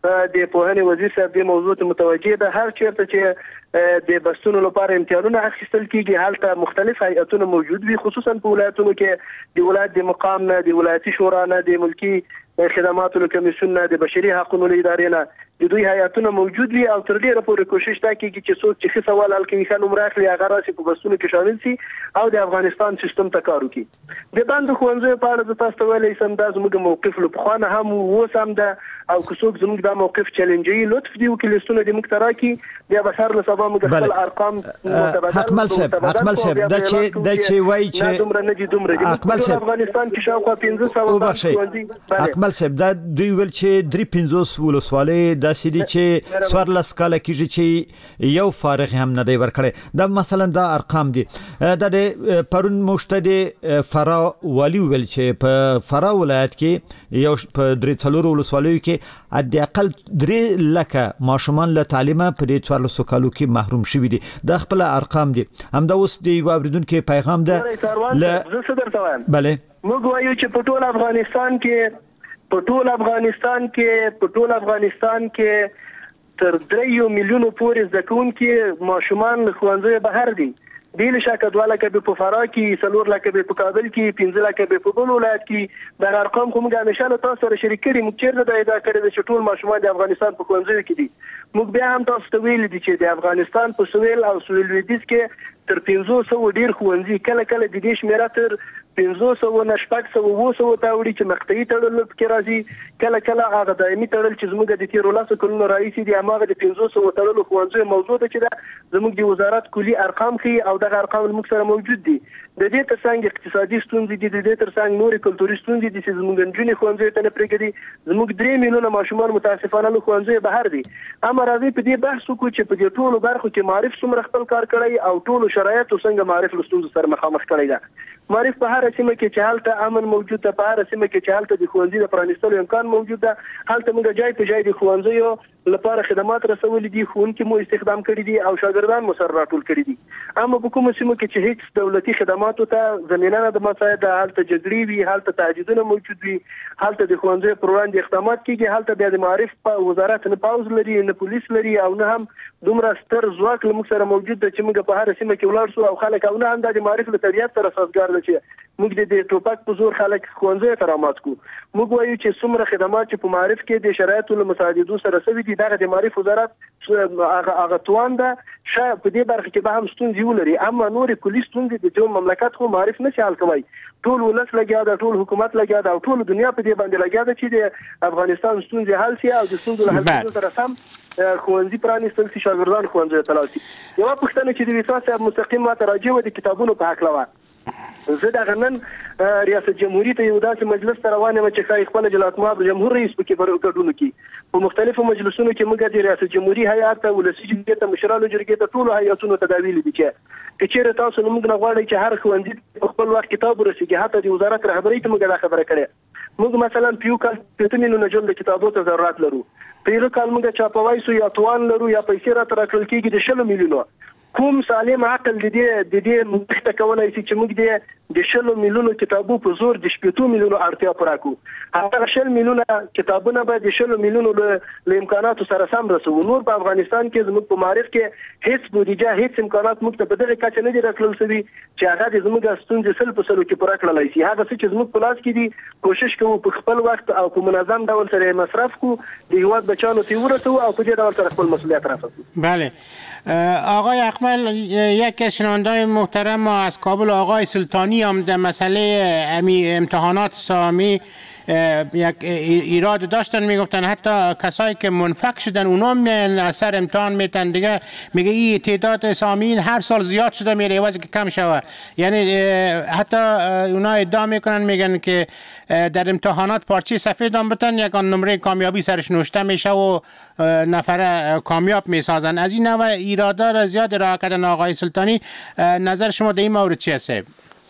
د پوهنې وزیر صاحب دې موضوع ته متوجه ده. هر چیرته چې د بستونو لپاره امتحانونه اخیستل کېږي هلته مختلف هیئتونه موجود وي، خصوصا په ولایتونو کې د ولایت د مقام نه، د ولایتي شورا نه، د ملکي خدماتو له کمیسیون نه، د بشري حقوقو له ادارې نه د دوی هیئتونه موجود وي او تر ډیره پورې کوشش دا کېږي چې څوک چې ښه سوال حل کوي ښه نمره اخلي هغه راشي په بستونو کې شامل شي او د افغانستان سیستم ته کار وکړي. د بندو ښوونځیو په اړه زه تاسو ته ویلی شم دا زموږ موقف له پخوا نه هم اوس هم ده او که څوک زموږ دا موقف چیلنجوي لطف دې وکړي لیستونه دې موږ ته راکړي، بیا به سهار له سبا موږ خپل ارقام حقمل صاحب حقمل صاحب دا چې دا چې وایي چې دومره نه دي دومره دي حقمل صاحب افغانستان کې شاوخوا پنځه سوه ښوونځي. حقمل صاحب دا دوی ویل چې درې پنځوس ولسوالۍ داسې دي چې څوارلس کاله کېږي چې یو فارغ هم نه دی ورکړی. دا مثلا دا ارقام دي. دا د پرون موشته د فرا والی ویل چې په فرا ولایت کې یو په درې څلورو ولسوالیو کې حداقل درې لکه ماشومان له تعلیمه په دې څوارلسو کالو کې محروم شوي دي. دا خپل ارقام دي. همدا اوس د یو اوریدونکو پیغام ده له زه څه درته وایم. بله موږ وایو چې په ټول افغانستان کې په ټول افغانستان کې په ټول افغانستان کې تر دریو میلیونو پورې زده کوونکي ماشومان له ښوونځیو بهر دي. بې له شکه دوه لکه به په فرا کې، څلور لکه به په کابل کې، پنځه لکه به په بل ولایت کې. دغه ارقام خو موږ همیشه له تاسو سره شریک کړي. موږ چېرته دا ادعا کړې ده چې ټول ماشومان د افغانستان په ښوونځیو کې دي. موږ بیا هم تاسو ته ویلي دي چې د افغانستان په سویل او سویل لویدیځ کې تر پنځو سوو ډېر ښوونځي، کله کله د دې شمېره تر پنځو سوو نه شپږ سوو اووه سوو ته وړي چې مقطعي تړل پکې راځي، کله کله هغه دایمي تړل چې زموږ د تېرو لسو کلونو راهیسې دي هماغه د پنځو سوو تړلو ښوونځیو موضوع ده چې دا زموږ د وزارت کلي ارقام ښیي او دغه ارقام موږ سره موجود دي. د دې تر څنګ اقتصادي ستونزې دي، د دې تر څنګ نورې کلتوري ستونزې دي چې زموږ نجونې ښوونځیو ته نه پرېږدي. زموږ درې میلیونه ماشومان متاسفانه له ښوونځیو بهر دي. اما راځئ په دې بحث وکړو چې په دې ټولو برخو کې معرف څومره خپل کار کړی او ټولو شرایطو څنګه معرف له ستونزو سره مخامخ کړی ده. معرف په هر سیمه کې چې هلته امن موجود ده، په هر سیمه کې چې هلته د ښوونځي د پرانیستلو امکان موجود ده، هلته موږ جای په جای د ښوونځیو لپاره خدمات رسولي دي، ښوونکي مو استخدام کړي دي او شاګردان مو سره راټول کړي دي. اما په کومو سیمو کې چې هیڅ دولتي خدماتو ته زمینه نه ده مساعده، هلته جګړې وي، هلته تعهدونه موجود وي، هلته د ښوونځیو پر وړاندې اقدامات کېږي، هلته بیا د معرف په وزارت نه پاوز لري، نه پولیس لري او نه هم دومره ستر ځواک له موږ سره موجود ده چې موږ په هر سیمه کې ولاړ شو او خلک او نه هم د معرف له طبیعت سره سازګار ده چې موږ د ټوپک په زور خلک ښوونځیو ته رامات کړو. موږ وایو چې څومره خدمات چې په معرف کې د شرایطو له مساعدېدو سره سوي دي، دغه د معرف وزارت هغه هغه توان ده شاید په دې برخه کې به هم ستونزې ولري. اما نورې کلي ستونزې د ټول مملکت خو معرف نه شي حل کوی. ټول ولس لګیا ده، ټول حکومت لګیا ده او ټول دنیا په دې باندې لګیا ده چې د افغانستان ستونزې حل شي او د ستونزو له حل کېدو سره سم ښوونځي پرانیستل شي، شاګردان ښوونځیو ته لاړ شي. یوه پوښتنه چې د ویسا صاحب مستقیم ماته راجع وه د کتابونو په هکله وه. زه دغه نن ریاست جمهوریت ته یو داسې مجلس ته روان یم چې ښایي خپل جلالت مآب جمهور رئیس پکې په ګډون کې په مختلفو مجلسونو کې موږ د ریاست جمهوري هیئات ته ولسي جرګې ته مشرانو جرګې ته ټولو هیئاتونو ته دا ویلي دي چې که چېرې تاسو له موږ نه غواړئ چې هر ښوونځي په خپل وخت کتاب ورسېږي، حتی د وزارت رهبرۍ ته موږ دا خبره کړې. موږ مثلا په یو کال پېته میلیونه جون د کتابو ته ضرورت لرو، په یو کال موږ چاپوای سو یا توان لرو یا پیسې راته راکړل کېږي د شلو میلیونو. کوم سالم عقل د دې د دې مخته کولای شي چې موږ د د شلو میلیونو کتابو په زور د شپږ میلیونو اړتیا پوره کړو؟ هغه شل میلیونه کتابونه به د شلو میلیونو له امکاناتو سره سم رسو. نور په افغانستان کې زموږ په معرف کې هیڅ بودیجه هیڅ امکانات موږ ته په دغه کچه نه دي راکړل شوي چې هغه د زموږ ستونزې سل په سلو کې پوره کړلای شي. هغه څه چې زموږ په لاس کې دي کوشش کوو په خپل وخت او په منظم ډول سره مصرف کو، د هیواد بچانو ته ورسو او په دې ډول سره خپل مسئولیت رافعو. بله آقای اکمل، یک از شنونده‌های محترم ما از کابل آقای سلطانی هم در مسئله امتحانات سامی یک ایراد داشتن، میگفتن حتی کسایی که منفق شدن اونا میان اثر امتحان میتن دیگه، میگه این تعداد سامیین هر سال زیاد شده میره عوضی که کم شوه. یعنی حتی اونا ادعا میکنن میگن که در امتحانات پارچه سفید هم بتن یک نمره کامیابی سرش نوشته میشه و نفر کامیاب میسازن. از این نوع ایرادا را زیاد راه کردن. آقای سلطانی، نظر شما در این مورد چی هست؟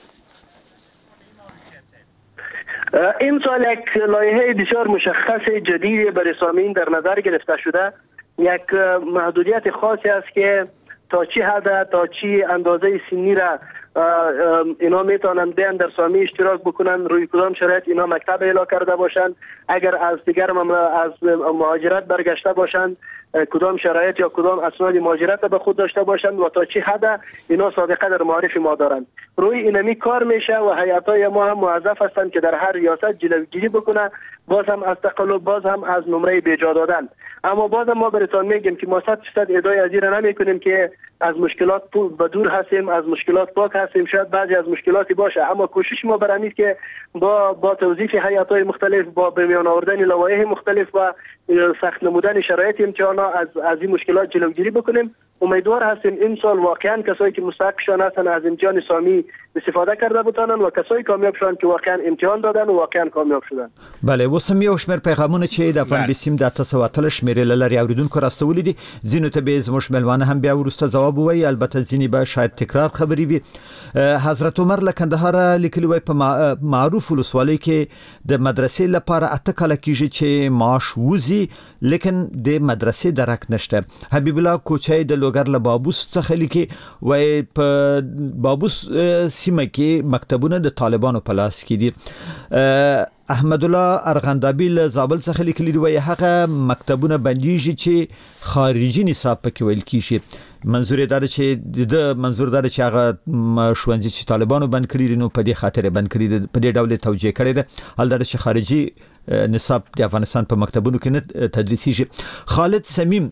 این سال یک لایحه بسیار مشخص جدید برای سامعین در نظر گرفته شده. یک محدودیت خاصی است که تا چی حد تا چی اندازه سنی را اینا میتونن بیان در سامی اشتراک بکنن، روی کدام شرایط اینا مکتب اعلا کرده باشند، اگر از دیگر از مهاجرت برگشته باشند کدام شرایط یا کدام اسناد مهاجرت به خود داشته باشند و تا چه حد اینا سابقه در معارف ما دارند. روی اینمی کار میشه و هیئت‌های ما هم موظف هستند که در هر ریاست جلوگیری بکنه، باز هم از تقلب، باز هم از نمره بیجا دادن. اما باز هم ما براتون میگیم که ما صد درصد ادعای از این نمی کنیم که از مشکلات به دور هستیم، از مشکلات پاک هستیم. شاید بعضی از مشکلاتی باشه، اما کوشش ما بر این که با با توظیف هیئت‌های مختلف، با به میان آوردن لوایح مختلف و سخت نمودن شرایط امتحانات از از این مشکلات جلوگیری بکنیم. امیدوار هستیم این سال واقعا کسایی که مستحقشان هستن از امتحان سامی استفاده کرده بتانن و کسایی کامیاب شدن که واقعا امتحان دادن و واقعا کامیاب شدن. بله، وسم یو شمیر پیغامونه چې د افغان بسیم د تاسو وتل شمیرې لري اوریدونکو راستولې دي. زینو ته به زموږ ملوانه هم بیا ورسته جواب وایي، البته ځینی به شاید تکرار خبري وي. حضرت عمر لکندهار لیکلی وای په معروف ولسوالۍ کې د مدرسې لپاره اته کال کېږي چې معاش وزي، لیکن د مدرسې درک نشته. حبیب الله کوچای د لوګر له بابوس څخه لیکي وای په بابوس سیمه کې مکتبونه د طالبانو په لاس کې دي. احمد الله ارغندابی له زابل څخه لیکلی دی وای هغه مکتبونه بنديږي چې خارجي نصاب پکې ویل کیږي. منظور دا چې د منظور دا چې هغه شوونځي چې طالبانو بند کړی نو په دې خاطر بند کړی دی، په دې ډول توجیه کړی دی. حال دا چې خارجي نصاب د افغانستان په مکتبونو کې نه تدریسیږي. خالد سمیم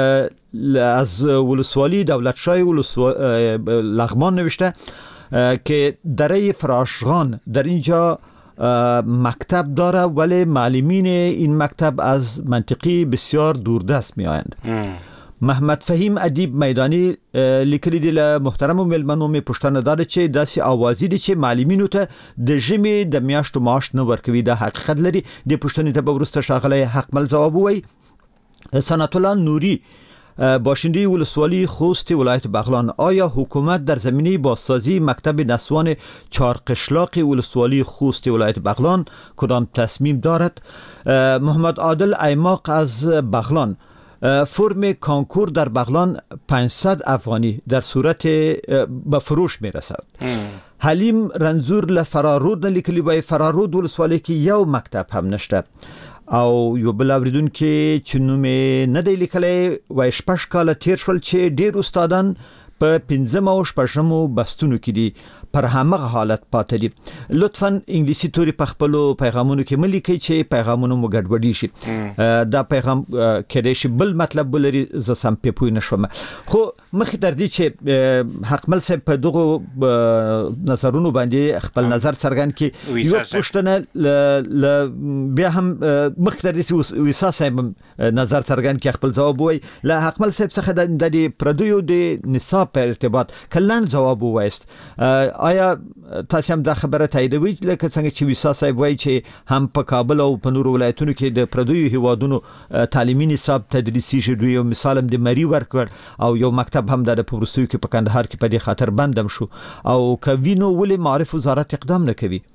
از ولسوالی دولت شاه ولسوالی لغمان نوشته که دره فراشغان در اینجا مکتب داره ولی معلمین این مکتب از منطقی بسیار دوردست می آیند. محمد فهیم ادیب میدانی لیکلی دی له محترم ملمنو می پښتنه داده چې داسې اوازې دي چې معلمینو ته د ژمي د میاشتو معاش نه ورکوي. دا حقیقت لري. د پښتنې ته به ورسته شاغله حقمل جواب وای. سنت الله نوری باشنده ولسوالی خوست ولایت بغلان، آیا حکومت در زمینه بازسازی مکتب نسوان چارقشلاق ولسوالی خوست ولایت بغلان کدام تصمیم دارد؟ محمد عادل ایماق از بغلان، فرم کانکور در بغلان پانصد افغانی در صورت به فروش میرسد. حلیم رنزور لفرارود لیکلی وای فرارود ولسوالی کې یو مکتب هم نشته. او یو بل اوریدون کې چې نومې نه دی لیکلی وای شپږ کاله تیر شول چې ډیر استادان په پنځم او شپږم بستونو کې دي پر همغه حالت پاتې دي. لطفاً انګلیسي توري په خپل پیغامونو کې ملي کې چې پیغامونو مو ګډوډي شي. دا پیغام کېدای شي بل مطلب بلري، زه سم په پوه نشم. خو مخې تر دې چې حقمل صاحب په دغه نظرونو باندې خپل نظر څرګند کړي، یو پښتنه بیا هم مخې تر دې چې ویسا صاحب نظر څرګند کړي خپل جواب وایي. له حقمل صاحب څخه د پردیو د نصاب په ارتباط کلن جواب وایست. آیا تاسو هم دا خبره تاییدوي لکه څنګه چې ویسا صاحب وایي چې هم په کابل او په نورو ولایتونو کې د پردیو هیوادونو تعلیمي نصاب تدریسي شوی، یو مثال هم د مری ورکړ او یو مکتب هم د پورستوي کې په کندهار کې په دې خاطر بندم شو او کوینو ولې معرف وزارت اقدام نه کوي؟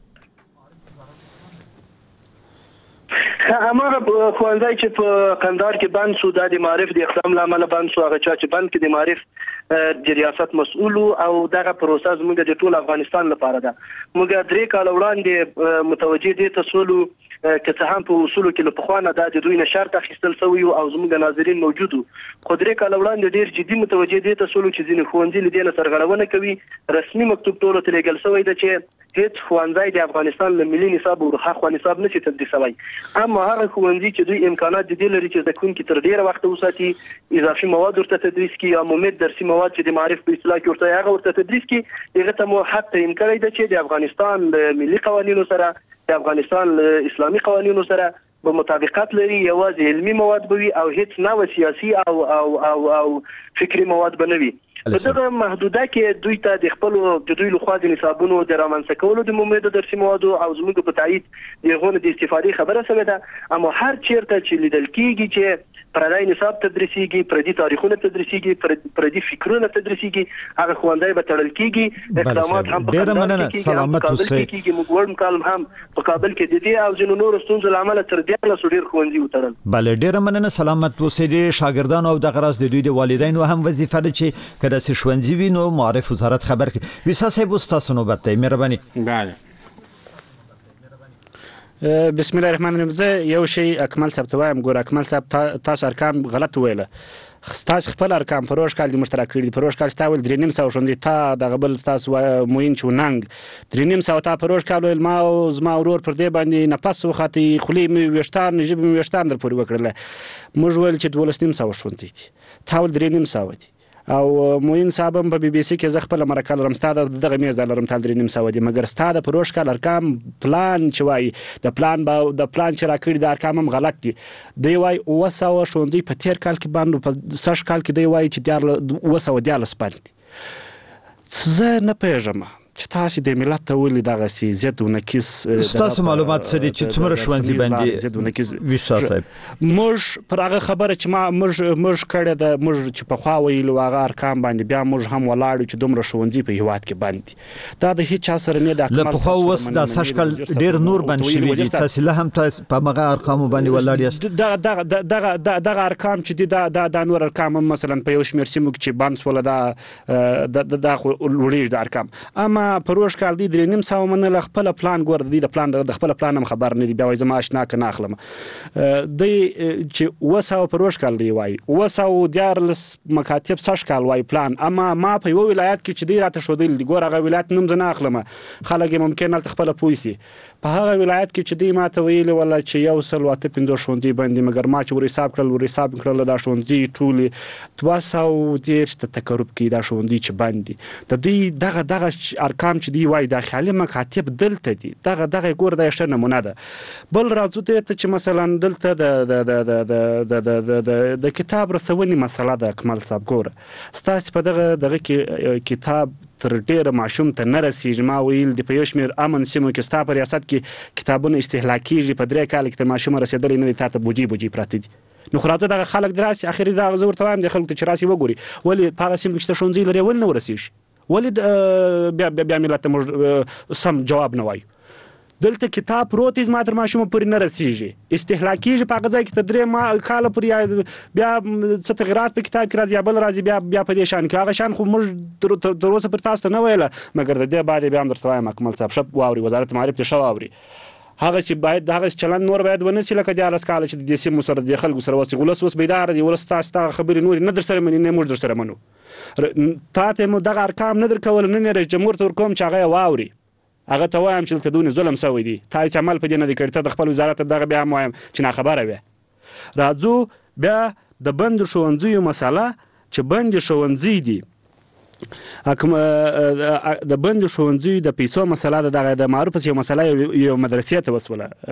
هماغه ښوونځی چې په کندهار کې بند شو دا د معرف د اقدام له امله بند شو. هغه چا چې بند کې د معرف د ریاست مسؤل او دغه پروسه زموږ د ټول افغانستان لپاره ده. موږ درې کال وړاندې متوجه دي تاسو که څه هم په اصولو کې له پخوانه دا د دوی نه شرط اخیستل شوی او زموږ ناظرین موجود وو، خو درې کال وړاندې ډېر جدي متوجه دي تاسو چې ځینې ښوونځي له دې نه سرغړونه کوي. رسمي مکتوب ټولو ته لیږل شوی ده چې هیڅ ښوونځی د افغانستان له ملي نصاب او ورخوا نصاب نشي تدریسوی. اما هغه ښوونځي چې دوی امکانات د دې لري چې زده کوونکي تر ډیره وخت وساتي، اضافي مواد ورته تدریس کړي یا ممد درسي مواد چې د معرف په اصطلاح کې ورته هغه ورته تدریس کړي، هغه ته مو حق تعیین کړی ده چې د افغانستان د ملي قوانینو سره د افغانستان اسلامي قوانینو سره به مطابقت لري. یوازې علمي مواد به وي او هیڅ نه سیاسي او او او او فکری مواد به نه وي. په دغه محدوده کې دوی ته د خپل د دوی لخوا د نصابونو د رامنځته کولو د ممد درسي موادو او زموږ په تایید د غون د استفادې خبره شوې ده. اما هر چیرته چې لیدل کېږي چې پردی نصاب تدریسيږي، پردی تاریخونه تدریسيږي، پردی فکرونه تدریسيږي، هغه ښوونځی به تړل کېږي. اقدامات هم په ډېر مننه. سلامت اوسئ. موږ وړم کالم هم په کابل کې د دې او ځینو نورو ستونزو له امله تر دیارلس ډېر ښوونځي وتړل. بله ډېره مننه. سلامت اوسئ. د شاګردانو او دغه راز د دوی د والدینو هم وظیفه ده چې کله چې ښوونځي وي نو معرف وزارت خبر کړي. ویسا صاحب تاسو نوبت دی، مهرباني. بله بسم الله الرحمن الرحیم. زه یو شی اکمل صاحب ته وایم. ګور اکمل صاحب تاسو ارقام غلط ویله. تاسو خپل ارقام په روش کال د مشترک کړي. په روش کال تاسو درې نیم سو شوندې تا د غبل تاسو موین چوننګ درې نیم سو تا په روش کال ول ما او زما ورور پر دې باندې نفس وخاتي خلی می وشتان جيب می وشتان در پورې وکړل. موږ ول چې دولس نیم سو شوندې تا ول درې نیم سو دي او موین صاحب په بي بي سي کې زه خپل مرکه لرم ستاده دغه میز لرم تل درې نیم سو دي مګر ستاده په روش کال ارقام پلان چوي د پلان با د پلان چې راکړي د ارقام هم غلط دي. دی وای اوه سو شوندې په تیر کال کې باندې په سش کال کې دی وای چې دیار اوه سو دیارلس باندې زه نه پېژم چې تاسو د ملت ته ولې دغه سي زیات ونکیس تاسو معلومات سره چې څومره ښوونځي باندې ویسا صاحب موږ پر هغه خبره چې ما موږ موږ کړه د موږ چې په خوا ویلو هغه ارقام باندې بیا موږ هم ولاړو چې دومره ښوونځي په هیواد کې باندې دا د هیڅ چا سره نه د اکمل په خوا وس د سشکل ډیر نور باندې شوی دي. تاسو له هم تاسو په مغه ارقام باندې ولاړ یاست. دغه دغه دغه ارقام چې د د نور ارقام مثلا په یو شمېر سیمو کې چې باندې ولا دا د د وړي د ارقام. اما پروش کال دی درې نیم سو من له خپل پلان ګور دی د پلان د خپل پلان هم خبر نه دی بیا وای زما آشنا کنه اخلم دی چې وسو پروش کال دی وای وسو دیارلس مکاتب سش کال وای پلان. اما ما په یو ولایت کې چې دی راته شو دی ګور هغه ولایت نوم زنه اخلم خلک ممکن نه خپل پويسي په هغه ولایت کې چې دی ما ته ویل ولا چې یو سل واته پنځه شونځي باندې مګر ما چې ور حساب کړل ور حساب کړل دا شونځي ټولي دوه سو دیرش ته تقرب کې دا شونځي چې باندې د دې دغه دغه ارقام چې دی وای داخلي مکاتب دلته دي دغه دغه ګور د ښه نمونه ده. بل راځو ته چې مثلا دلته د د د د د د کتاب رسونې مسله ده. اکمل صاحب ګور ستاسو په دغه دغه کې کتاب تر ډیره ماشوم ته نه رسیږي. ما ویل د پېښمیر امن سیمو کې ستا په ریاست کې کتابونه استهلاکیږي په درې کال کې ماشوم رسیدلې نه تاسو بوجي بوجي پراته دي. نو خلاصه دغه خلک دراسي اخري دا زور توام د خلکو چې راسي وګوري ولی په هغه سیمو کې شونځي لري ول نه ورسیږي ولید بیا بیا ملت سم جواب نه وای. دلته کتاب پروت ما تر ماشوم پورې نه رسیږي استهلاکیږي په غځای کې تدرې ما کال پورې بیا څه تغیرات په کتاب کې راځي بل راځي بیا بیا په دې شان کې هغه شان خو موږ تر اوسه پر تاسو نه ویله مګر د دې بعد بیا هم درته وایم اکمل صاحب شپ واوري وزارت معارف ته شو واوري هغه چې باید هغه چلن نور باید ونسي لکه د الاس کال چې د سیمو سره د خلکو سره وسې ولس وس بیدار دي ولس تاسو خبرې نور نه در سره مني نه موږ در سره منو تاسو مو دغه ارقام نه در کول نه رئیس جمهور تر کوم چې هغه واوري هغه ته وایم چې ته دونه ظلم سوی دی تاسو عمل په دې نه کړی ته د خپل وزارت دغه بیا وایم چې نه خبره وي. راځو بیا د بند ښوونځیو مسله چې بند ښوونځي دي اکم د بند ښوونځي د پیسو مسله د د معروف یو مسله یو مدرسې ته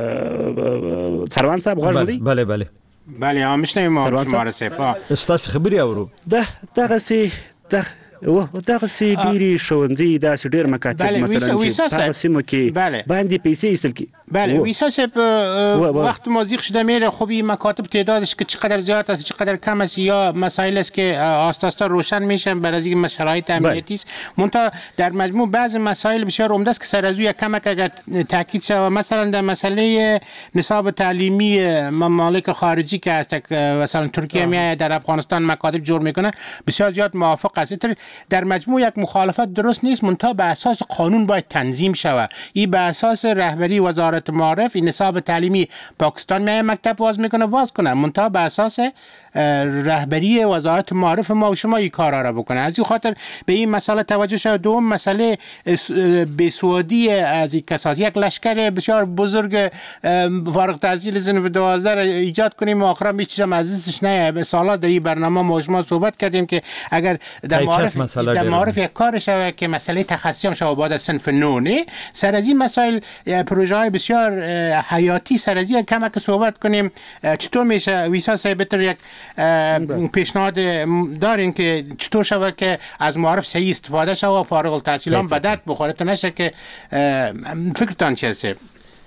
وسوله. سروان صاحب غوښ دی. بله بله بله هم میشنویم ما شما رو سپاه استاد خبری اورو ده دغه سي ده و دغه سي ډيري شونځي داسې ډېر مکاتب مثلا چې په سیمو کې باندې پیسې ایستل کی. بله ویسا صاحب وقت ما زیغ شده میره. خب این مکاتب تعدادش که چقدر زیاد است چقدر کم است یا مسائل است که آستا آستا روشن میشن بر از این شرایط امنیتی است. منتها در مجموع بعض مسائل بسیار عمده است که سر از او یک کمک اگر تاکید شود، مثلا در مسئله نصاب تعلیمی ممالک خارجی که است مثلا ترکیه میاد در افغانستان مکاتب جور میکنه بسیار زیاد موافق است. در مجموع یک مخالفت درست نیست، منتها به اساس قانون باید تنظیم شود. این به اساس رهبری وزارت معارف این نصاب تعلیمی پاکستان میاد مکتب باز میکنه باز کنه، منتها به اساس رهبری وزارت معارف ما و شما این کارا را بکنه. از این خاطر به این مسئله توجه شد. دوم مسئله بیسوادی از این کساس، یک لشکر بسیار بزرگ فارغ التحصیل صنف دوازده را ایجاد کنیم و آخرا هیچ چیز هم عزیزش نه. به سالات در این برنامه ما شما صحبت کردیم که اگر در معارف در معارف یک کار شود که مسئله تخصصی هم شود بعد از صنف نو، سر از این مسائل پروژه های بسیار حیاتی سر از این کمک صحبت کنیم. چطور میشه ویسا صاحب بهتر یک پیشنهاد دارین که چطور شود که از معارف صحیح استفاده شود و فارغ التحصیلان به درد بخوره تا نشه که فکرتان چیه صاحب؟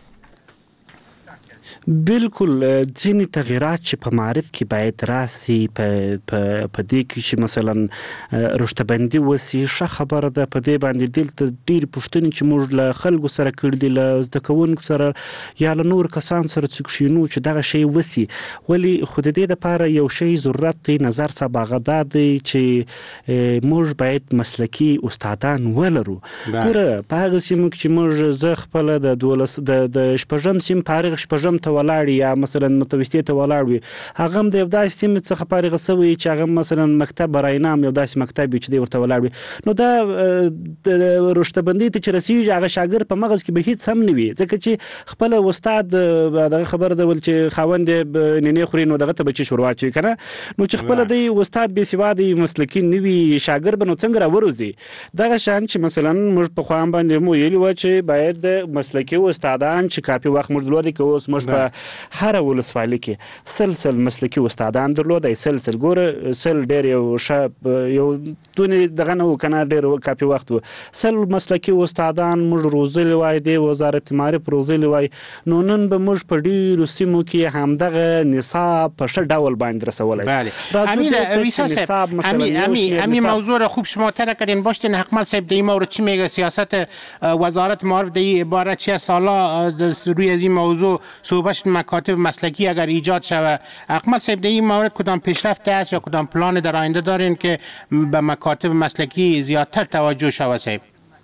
بالکل ځینې تغییرات چې په معرف کې باید راسي په په دې کې چې مثلا رشته‌بندي وسي ښه خبره ده. په دې باندې دلته ډېرې پوښتنې چې موږ له خلکو سره کړي دي، له زده کوونکو سره یا له نور کسان سره چې کښېنو چې دغه شی وسي. ولې خو د دې دپاره یو شی ضرورت دی، نظر صاحب هغه دا دی چې موږ باید مسلکي استادان ولرو. ګوره په هغه سیمو کې چې موږ زه خپله د دولس د شپږم سیم فارغ شپږم ته ولاړ یا مثلا متوسطې ته ولاړ وي، هغه هم د یو داسې سیمې څخه فارغ شوی چې هغه مثلا مکتب براینام یو داسې مکتب وي چې دی ورته ولاړ وي، نو دا د رشته‌بندۍ ته چې رسېږي هغه شاګرد په مغز کې به هېڅ هم نه وي، ځکه چې خپله استاد دغه خبره ده ول چې خاوند یې نینې خوري نو دغه ته به چې شور واچوي که نه، نو چې خپله دی استاد بې سواده مسلکي نه وي شاګرد به نو څنګه راوروځي. دغه شان چې مثلا موږ پخوا هم باندې مو ویلي وه چې باید مسلکي استادان چې کافي وخت موږ درلودی که اوس موږ په هر ولسوالۍ کې سل سل مسلکي استادان درلودی، سل سل ګوره سل ډېر یو ښه یو دونې دغه نه و که نه ډېر کافي وخت و، سل مسلکي استادان موږ روزلي وای دی وزارت معارف روزلي وای، نو نن به موږ په ډېرو سیمو کې همدغه نصاب په ښه ډول باندې رسولی. بله امیر ویسا صاحب امی امی امی موضوع را خوب شما طرح کردین. باشتین حکمل صاحب در این مورد چی میگه؟ سیاست وزارت معارف در این عبارت چه سالا روی از این موضوع صحبت مکاتب مسلکی اگر ایجاد شود، حکمل صاحب در این مورد کدام پیشرفت است یا کدام پلان در آینده دارین که به مکاتب مسلکی زیادتر توجه شود صاحب؟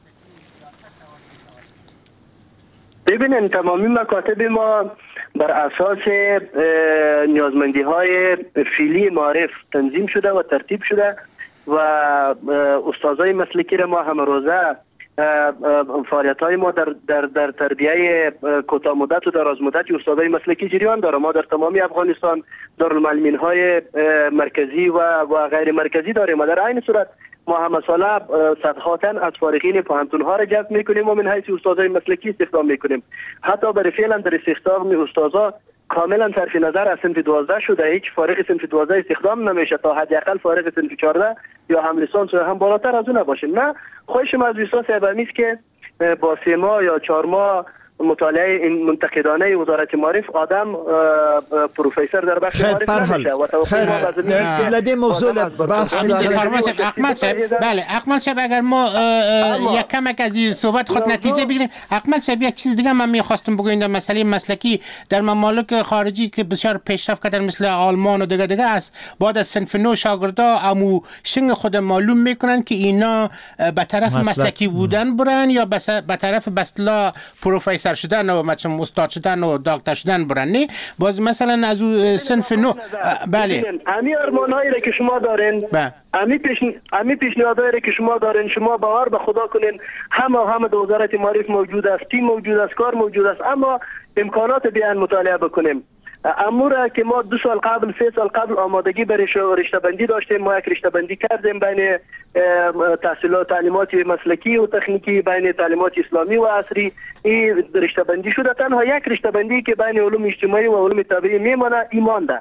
ببینید تمامی مکاتب ما بر اساس نیازمندی های فعلی معارف تنظیم شده و ترتیب شده و استادای مسلکی را ما همه روزه فعالیت های ما در در در تربیه کوتاه مدت و دراز مدت استادای مسلکی جریان داره. ما در تمامی افغانستان دارالمعلمین های مرکزی و و غیر مرکزی داریم و در عین صورت ما همه ساله صدها تن از فارغین پوهنتون ها را جذب میکنیم و من حیث استادای مسلکی استخدام میکنیم. حتی برای فعلا در استخدام استادا کاملا صرف نظر از صنف دوازده شده، هیچ فارغ صنف دوازده استخدام نمیشه تا حداقل فارغ صنف چهارده یا هم لیسانس یا هم بالاتر از اون نباشه. نه خواهش ما از لیسانس ابمیست که با سه ماه یا چهار ماه مطالعه این منتقدانه وزارت معارف آدم پروفسور در بخش معارف نمیشه و توقع ما خیر لدی موضوع بحث احمد صاحب بله احمد صاحب اگر ما یک کمک از این صحبت خود نتیجه بگیریم. احمد صاحب یک چیز دیگه من میخواستم بگویم در مسئله مسلکی در ممالک خارجی که بسیار پیشرفت کردن مثل آلمان و دیگه دیگه است، بعد از صنف نو شاگردا امو شنگ خود معلوم میکنن که اینا به طرف مسلکی بودن برن یا به طرف بسلا پروفسور شدن و مثلا استاد شدن و دکتر شدن برن. باز مثلا از صنف نو بله امی ارمانایی را که شما دارین امی پیش امی پیشنهادایی را که شما دارین شما باور به خدا کنین همه همه در وزارت معارف موجود است، تیم موجود است، کار موجود است، اما امکانات بیان مطالعه بکنیم. امور که ما دو سال قبل سه سال قبل آمادگی برای رشته بندی داشتیم، ما یک رشته بندی کردیم بین تحصیلات تعلیمات مسلکی و تکنیکی بین تعلیمات اسلامی و عصری. این رشته بندی شده، تنها یک رشته بندی که بین علوم اجتماعی و علوم طبیعی میمونه ایمان ده.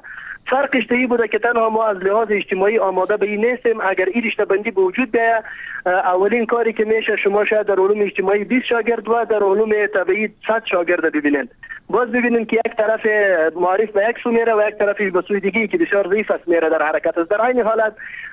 فرقش این بوده که تنها ما از لحاظ اجتماعی آماده به این نیستیم. اگر این رشته بندی به وجود بیاید، اولین کاری که میشه شما شاید در علوم اجتماعی بیست شاگرد و در علوم طبیعی صد شاگرد ببینید. باز ببینیم که یک طرف معرف به یک سو میره و یک طرفی به سوی دیگه که بسیار ضعیف است میره در حرکت است. در این حالت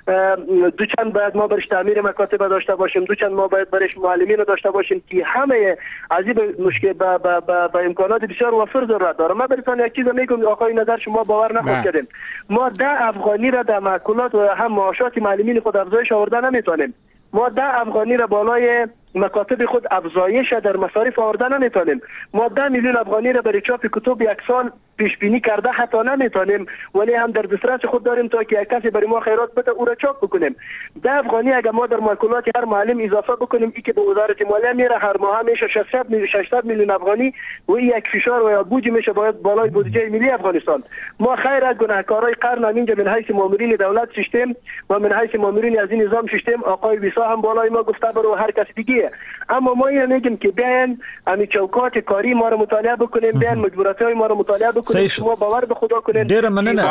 دو چند باید ما برش تعمیر مکاتب داشته باشیم، دو چند ما باید برش معلمین داشته باشیم که همه از این مشکل با با با, با امکانات بسیار وفر ضرورت داره. ما براتون یک چیز میگم آقای نظر شما باور نخواهید کردیم. ما ده افغانی را در مأکولات و هم معاشات معلمین خود افزایش آورده نمیتونیم. ما ده افغانی را بالای مکاتب خود افزایش در مصارف آورده نمیتونیم. ما ده میلیون افغانی را برای چاپ کتب یک سال پیش بینی کرده حتی نمیتونیم، ولی هم در دسترس خود داریم تا که یک کسی برای ما خیرات بده او را چاپ بکنیم. ده افغانی اگر ما در مأکولات هر معلم اضافه بکنیم، این که به وزارت مالیه میره هر ماه میشه ششصد میلیون افغانی و یک فشار و یا بودجه میشه باید بالای بودجه ملی افغانستان. ما خیر از گناهکارای قرن اینجا من حیث مامورین دولت سیستم و من حیث مامورین از این نظام سیستم آقای ویسا هم بالای ما گفته برو هر کس دیگه. اما ما اینو میگیم که بیاین همین چوکات کاری ما رو مطالعه بکنیم، بیاین مجبوراتای ما رو مطالعه بکنیم، شما باور به خدا کنین. ډیر مننه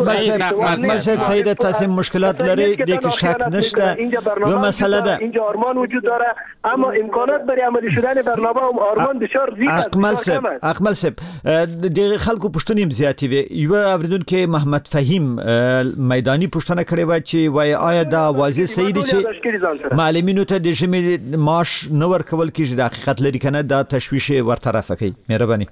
اکمل صاحب. سید تاسو مشکلات لري د کې شک نشته، یو مسئله ده اینجا آرمان وجود داره اما امکانات برای عملی شدن برنامه و آرمان بسیار زیاد است. اکمل صاحب اکمل صاحب د خلکو پښتنې زیاتې وي. یو اوریدونکو محمد فهیم میدانی پښتنه کړې و چې وای آیا دا واضح صحیح دي چې معلمینو ته د ژمي معاش نه ورکول کېږي؟ د حقیقت لري کنه دا تشویش ورطرفه کوي. مهرباني.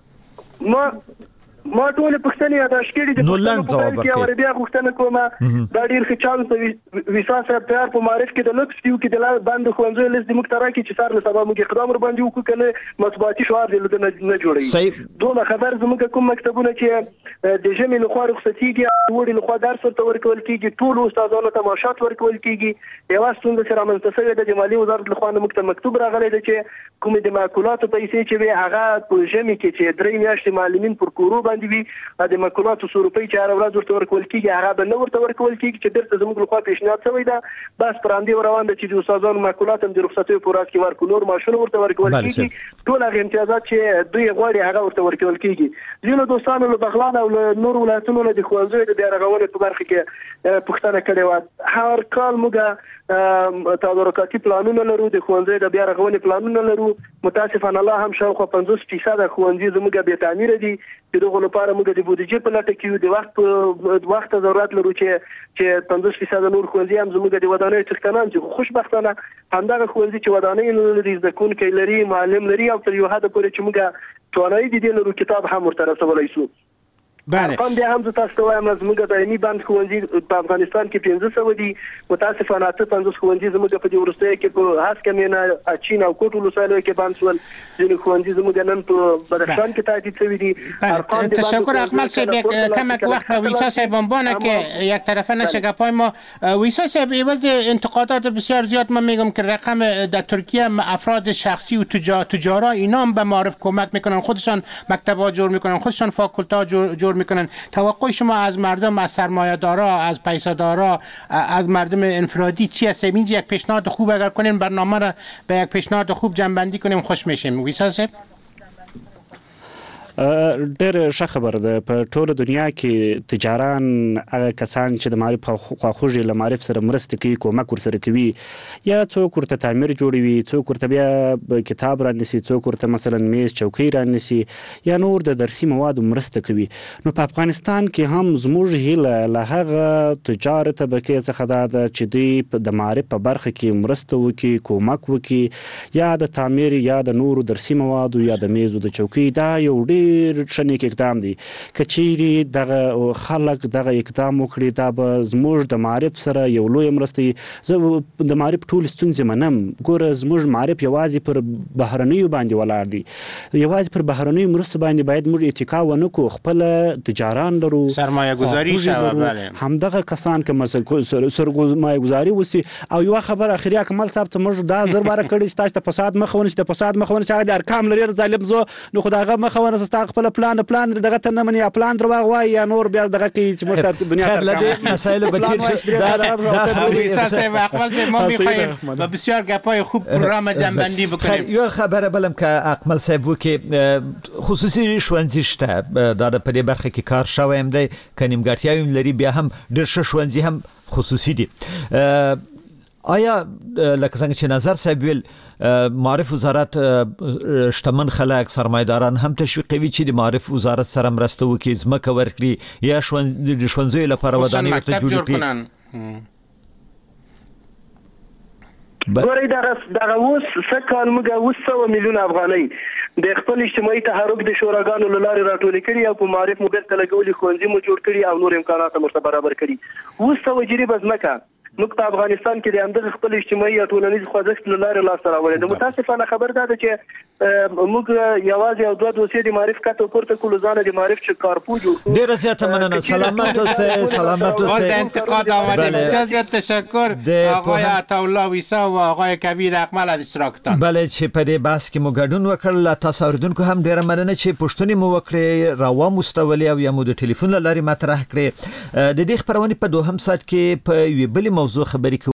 ما ما ټول پښتنې یاداش کړي د پښتنو په کې اور بیا غوښتنه کومه دا ډیر ښه چانس ویسا صاحب تیار په معرف کې د لکس دیو کې د لار باندې خوانځو لس د مخترا کې چې سار له سبا موږ اقدام ور باندې وکړو کنه مطبوعاتي شعار د لته نه جوړي. دوه خبر زموږ کوم مکتبونه چې د جمع له خوا رخصتيږي وړي له خوا درس ورته ورکول کېږي، ټول استادانو ته معاشات ورکول کېږي. یو ستونزه سره منتصبه د جمالي وزارت له خوا مکتب مکتوب راغلی دی چې کوم د ماکولاتو پیسې چې وي هغه په جمع کې چې درې میاشتې معلمین پر کورو باندې وي د ماکولاتو څو روپۍ چې هر ورځ ورته ورکول کېږي هغه به نه ورته ورکول کېږي چې درته زموږ له خوا پیشنهاد شوی ده. بس پر همدې روان ده چې د استادانو ماکولات هم د رخصتیو په ورځ کې ورکول، نور معاشونه ورته ورکول کېږي، ټول هغه امتیازات چې دوی غواړي هغه ورته ورکول کېږي. ځینو دوستانو له بغلان او له نور ولایتونو نه د ښوونځیو د بیا رغونې په برخه کې پوښتنه کړې وه. هر کال موږ تدارکاتي پلانونه لرو، د ښوونځیو د بیا رغونې پلانونه لرو. متاسفانه الله هم شاوخوا پنځوس فیصده ښوونځي زموږ بې تعمیره دي چې دغه لپاره موږ د بودیجې په لټه کې یو، د وخت د وخت ضرورت لرو چې چې پنځوس فیصده نور ښوونځي هم زموږ د ودانیو څښتنان چې خوشبختانه همدغه ښوونځي چې ودانۍ لري، زده کوونکی لري، معلم لري او تر یو حده پورې چې موږ توانایي د دې لرو کتاب هم ورته رسولی شو. بله ارقام بیا هم زه تاسو ته وایم زموږ دایمي بند ښوونځي په افغانستان کې پنځه سوه دي. متاسفانه اته پنځوس ښوونځي زموږ په دې وروستیو کې په هسکه مینه اچین او کوټ ولسوالیو کې بند شول. ځینې ښوونځي زموږ نن په بدخشان کې تاسیس شوي دي. تشکر اکمل صاحب. یک کمک وقت به ویسا صاحب بانه که یک طرفه نشه گپای ما. ویسا صاحب عوض انتقادات بسیار زیاد من میگم که رقم در ترکیه افراد شخصی و تجارا اینا هم به معارف کمک میکنن، خودشان مکتبات جور میکنن، خودشان فاکولتا جور میکنن. توقع شما از مردم، از سرمایه‌دارا، از پیسه‌دارا، از مردم انفرادی چی است؟ این یک پیشنهاد خوب اگر کنین برنامه را به یک پیشنهاد خوب جنبندی کنیم خوش میشیم. ویسا صاحب ډېر ښه خبره ده. په ټوله دنیا کې تجاران هغه کسان چې د معرف خواخوږي له معرف سره مرسته کوي، کومک ورسره کوي، یا څوک ورته تعمیر جوړوي، څوک ورته بیا کتاب رانیسي، څوک ورته مثلا میز چوکۍ رانیسي، یا نور د درسي موادو مرسته کوي. نو په افغانستان کې هم زموږ هیله له هغه تجار طبقې څخه دا ده چې دوی د معرف په برخه کې مرسته وکړي، کومک وکړي، یا د تعمیر یا د نورو درسي موادو یا د میزو د چوکۍ. دا یو ډېر ښه نیک اقدام دی. که چیرې دغه خلک دغه اقدام وکړي دا به زموږ د معرف سره یو لوی مرسته وي. زه د معرف ټول ستونزې منم. ګوره زموږ معرف یوازې پر بهرنیو باندې ولاړ دی، یوازې پر بهرنیو مرستو باندې باید موږ اتکا ونه کړو. خپله تجاران لرو، سرمایه گذاري شوه، همدغه کسان که مثلا سرمایه گذاري وسي. او یو خبر اخري اکمل صاحب ته موږ دا زر باره کړی چې تاسو ته فساد مخه ونیسي، د فساد مخه ونیسي، هغه د ارقام لري ظالم زو نو خدای هغه مخه ونیسي تا خپل پلان پلان دغه ته نه مني پلان درواغ وای یا نور بیا دغه کې چې موږ ته دنیا ته لدې مسائل بچیر دا ویسا ما خپل ما میخوایم و بسیار گپای خوب پروگرام جنبندی بکنیم. یو خبره بلم که اکمل صاحب وکي خصوصي ښوونځي شته دا د پدې برخه کې کار شوی هم دی که نیمګړتیاوې لري بیا هم ډېر ښه ښوونځي هم خصوصي دي. آیا لکه څنګه چې نظر صاحب ویل معرف وزارت شتمن خلک سرمایداران هم تشویقوي چې د معرف وزارت سره مرسته وکړي ځمکه ورکړي یا ښوونځیو لپاره ودانۍ ورته جوړ کړي. ګورئ دغه اوس څه کال موږ اوس سوه میلیون افغانۍ د خپل اجتماعي تحرک د شوراګانو له لارې راټولې کړي او په معرف مو بېرته لګولي ښوونځي مو جوړ کړي او نور امکانات مو ورته برابر کړي. اوس سوه جریبه ځمکه موږ په افغانستان کې د همدغه خپل اجتماعي او ټولنیز خوځښت له لارې لاسته راوړی. د متاسفانه خبر دا ده چې موږ یوازې او دوه دوسیې د معرف کته پورته کولو ځانه د معرف چې کارپو جوړ کړو. ډېره زیاته مننه. سلامت اوسئ. سلامت اوسئ. د انتقاد آمده. بسیار زیاد تشکر آقای عطاالله ویسا و آقای کبیر اکمل از اشتراکتان. بله چې په دې بحث کې مو ګډون وکړل. تاسو اوریدونکو هم ډېره مننه چې پوښتنې مو وکړې راواموستولې او یا مو د ټلیفون له لارې مطرح کړې. د دې خپرونې په دوهم ساعت کې په یوې بلې موضوع خبرې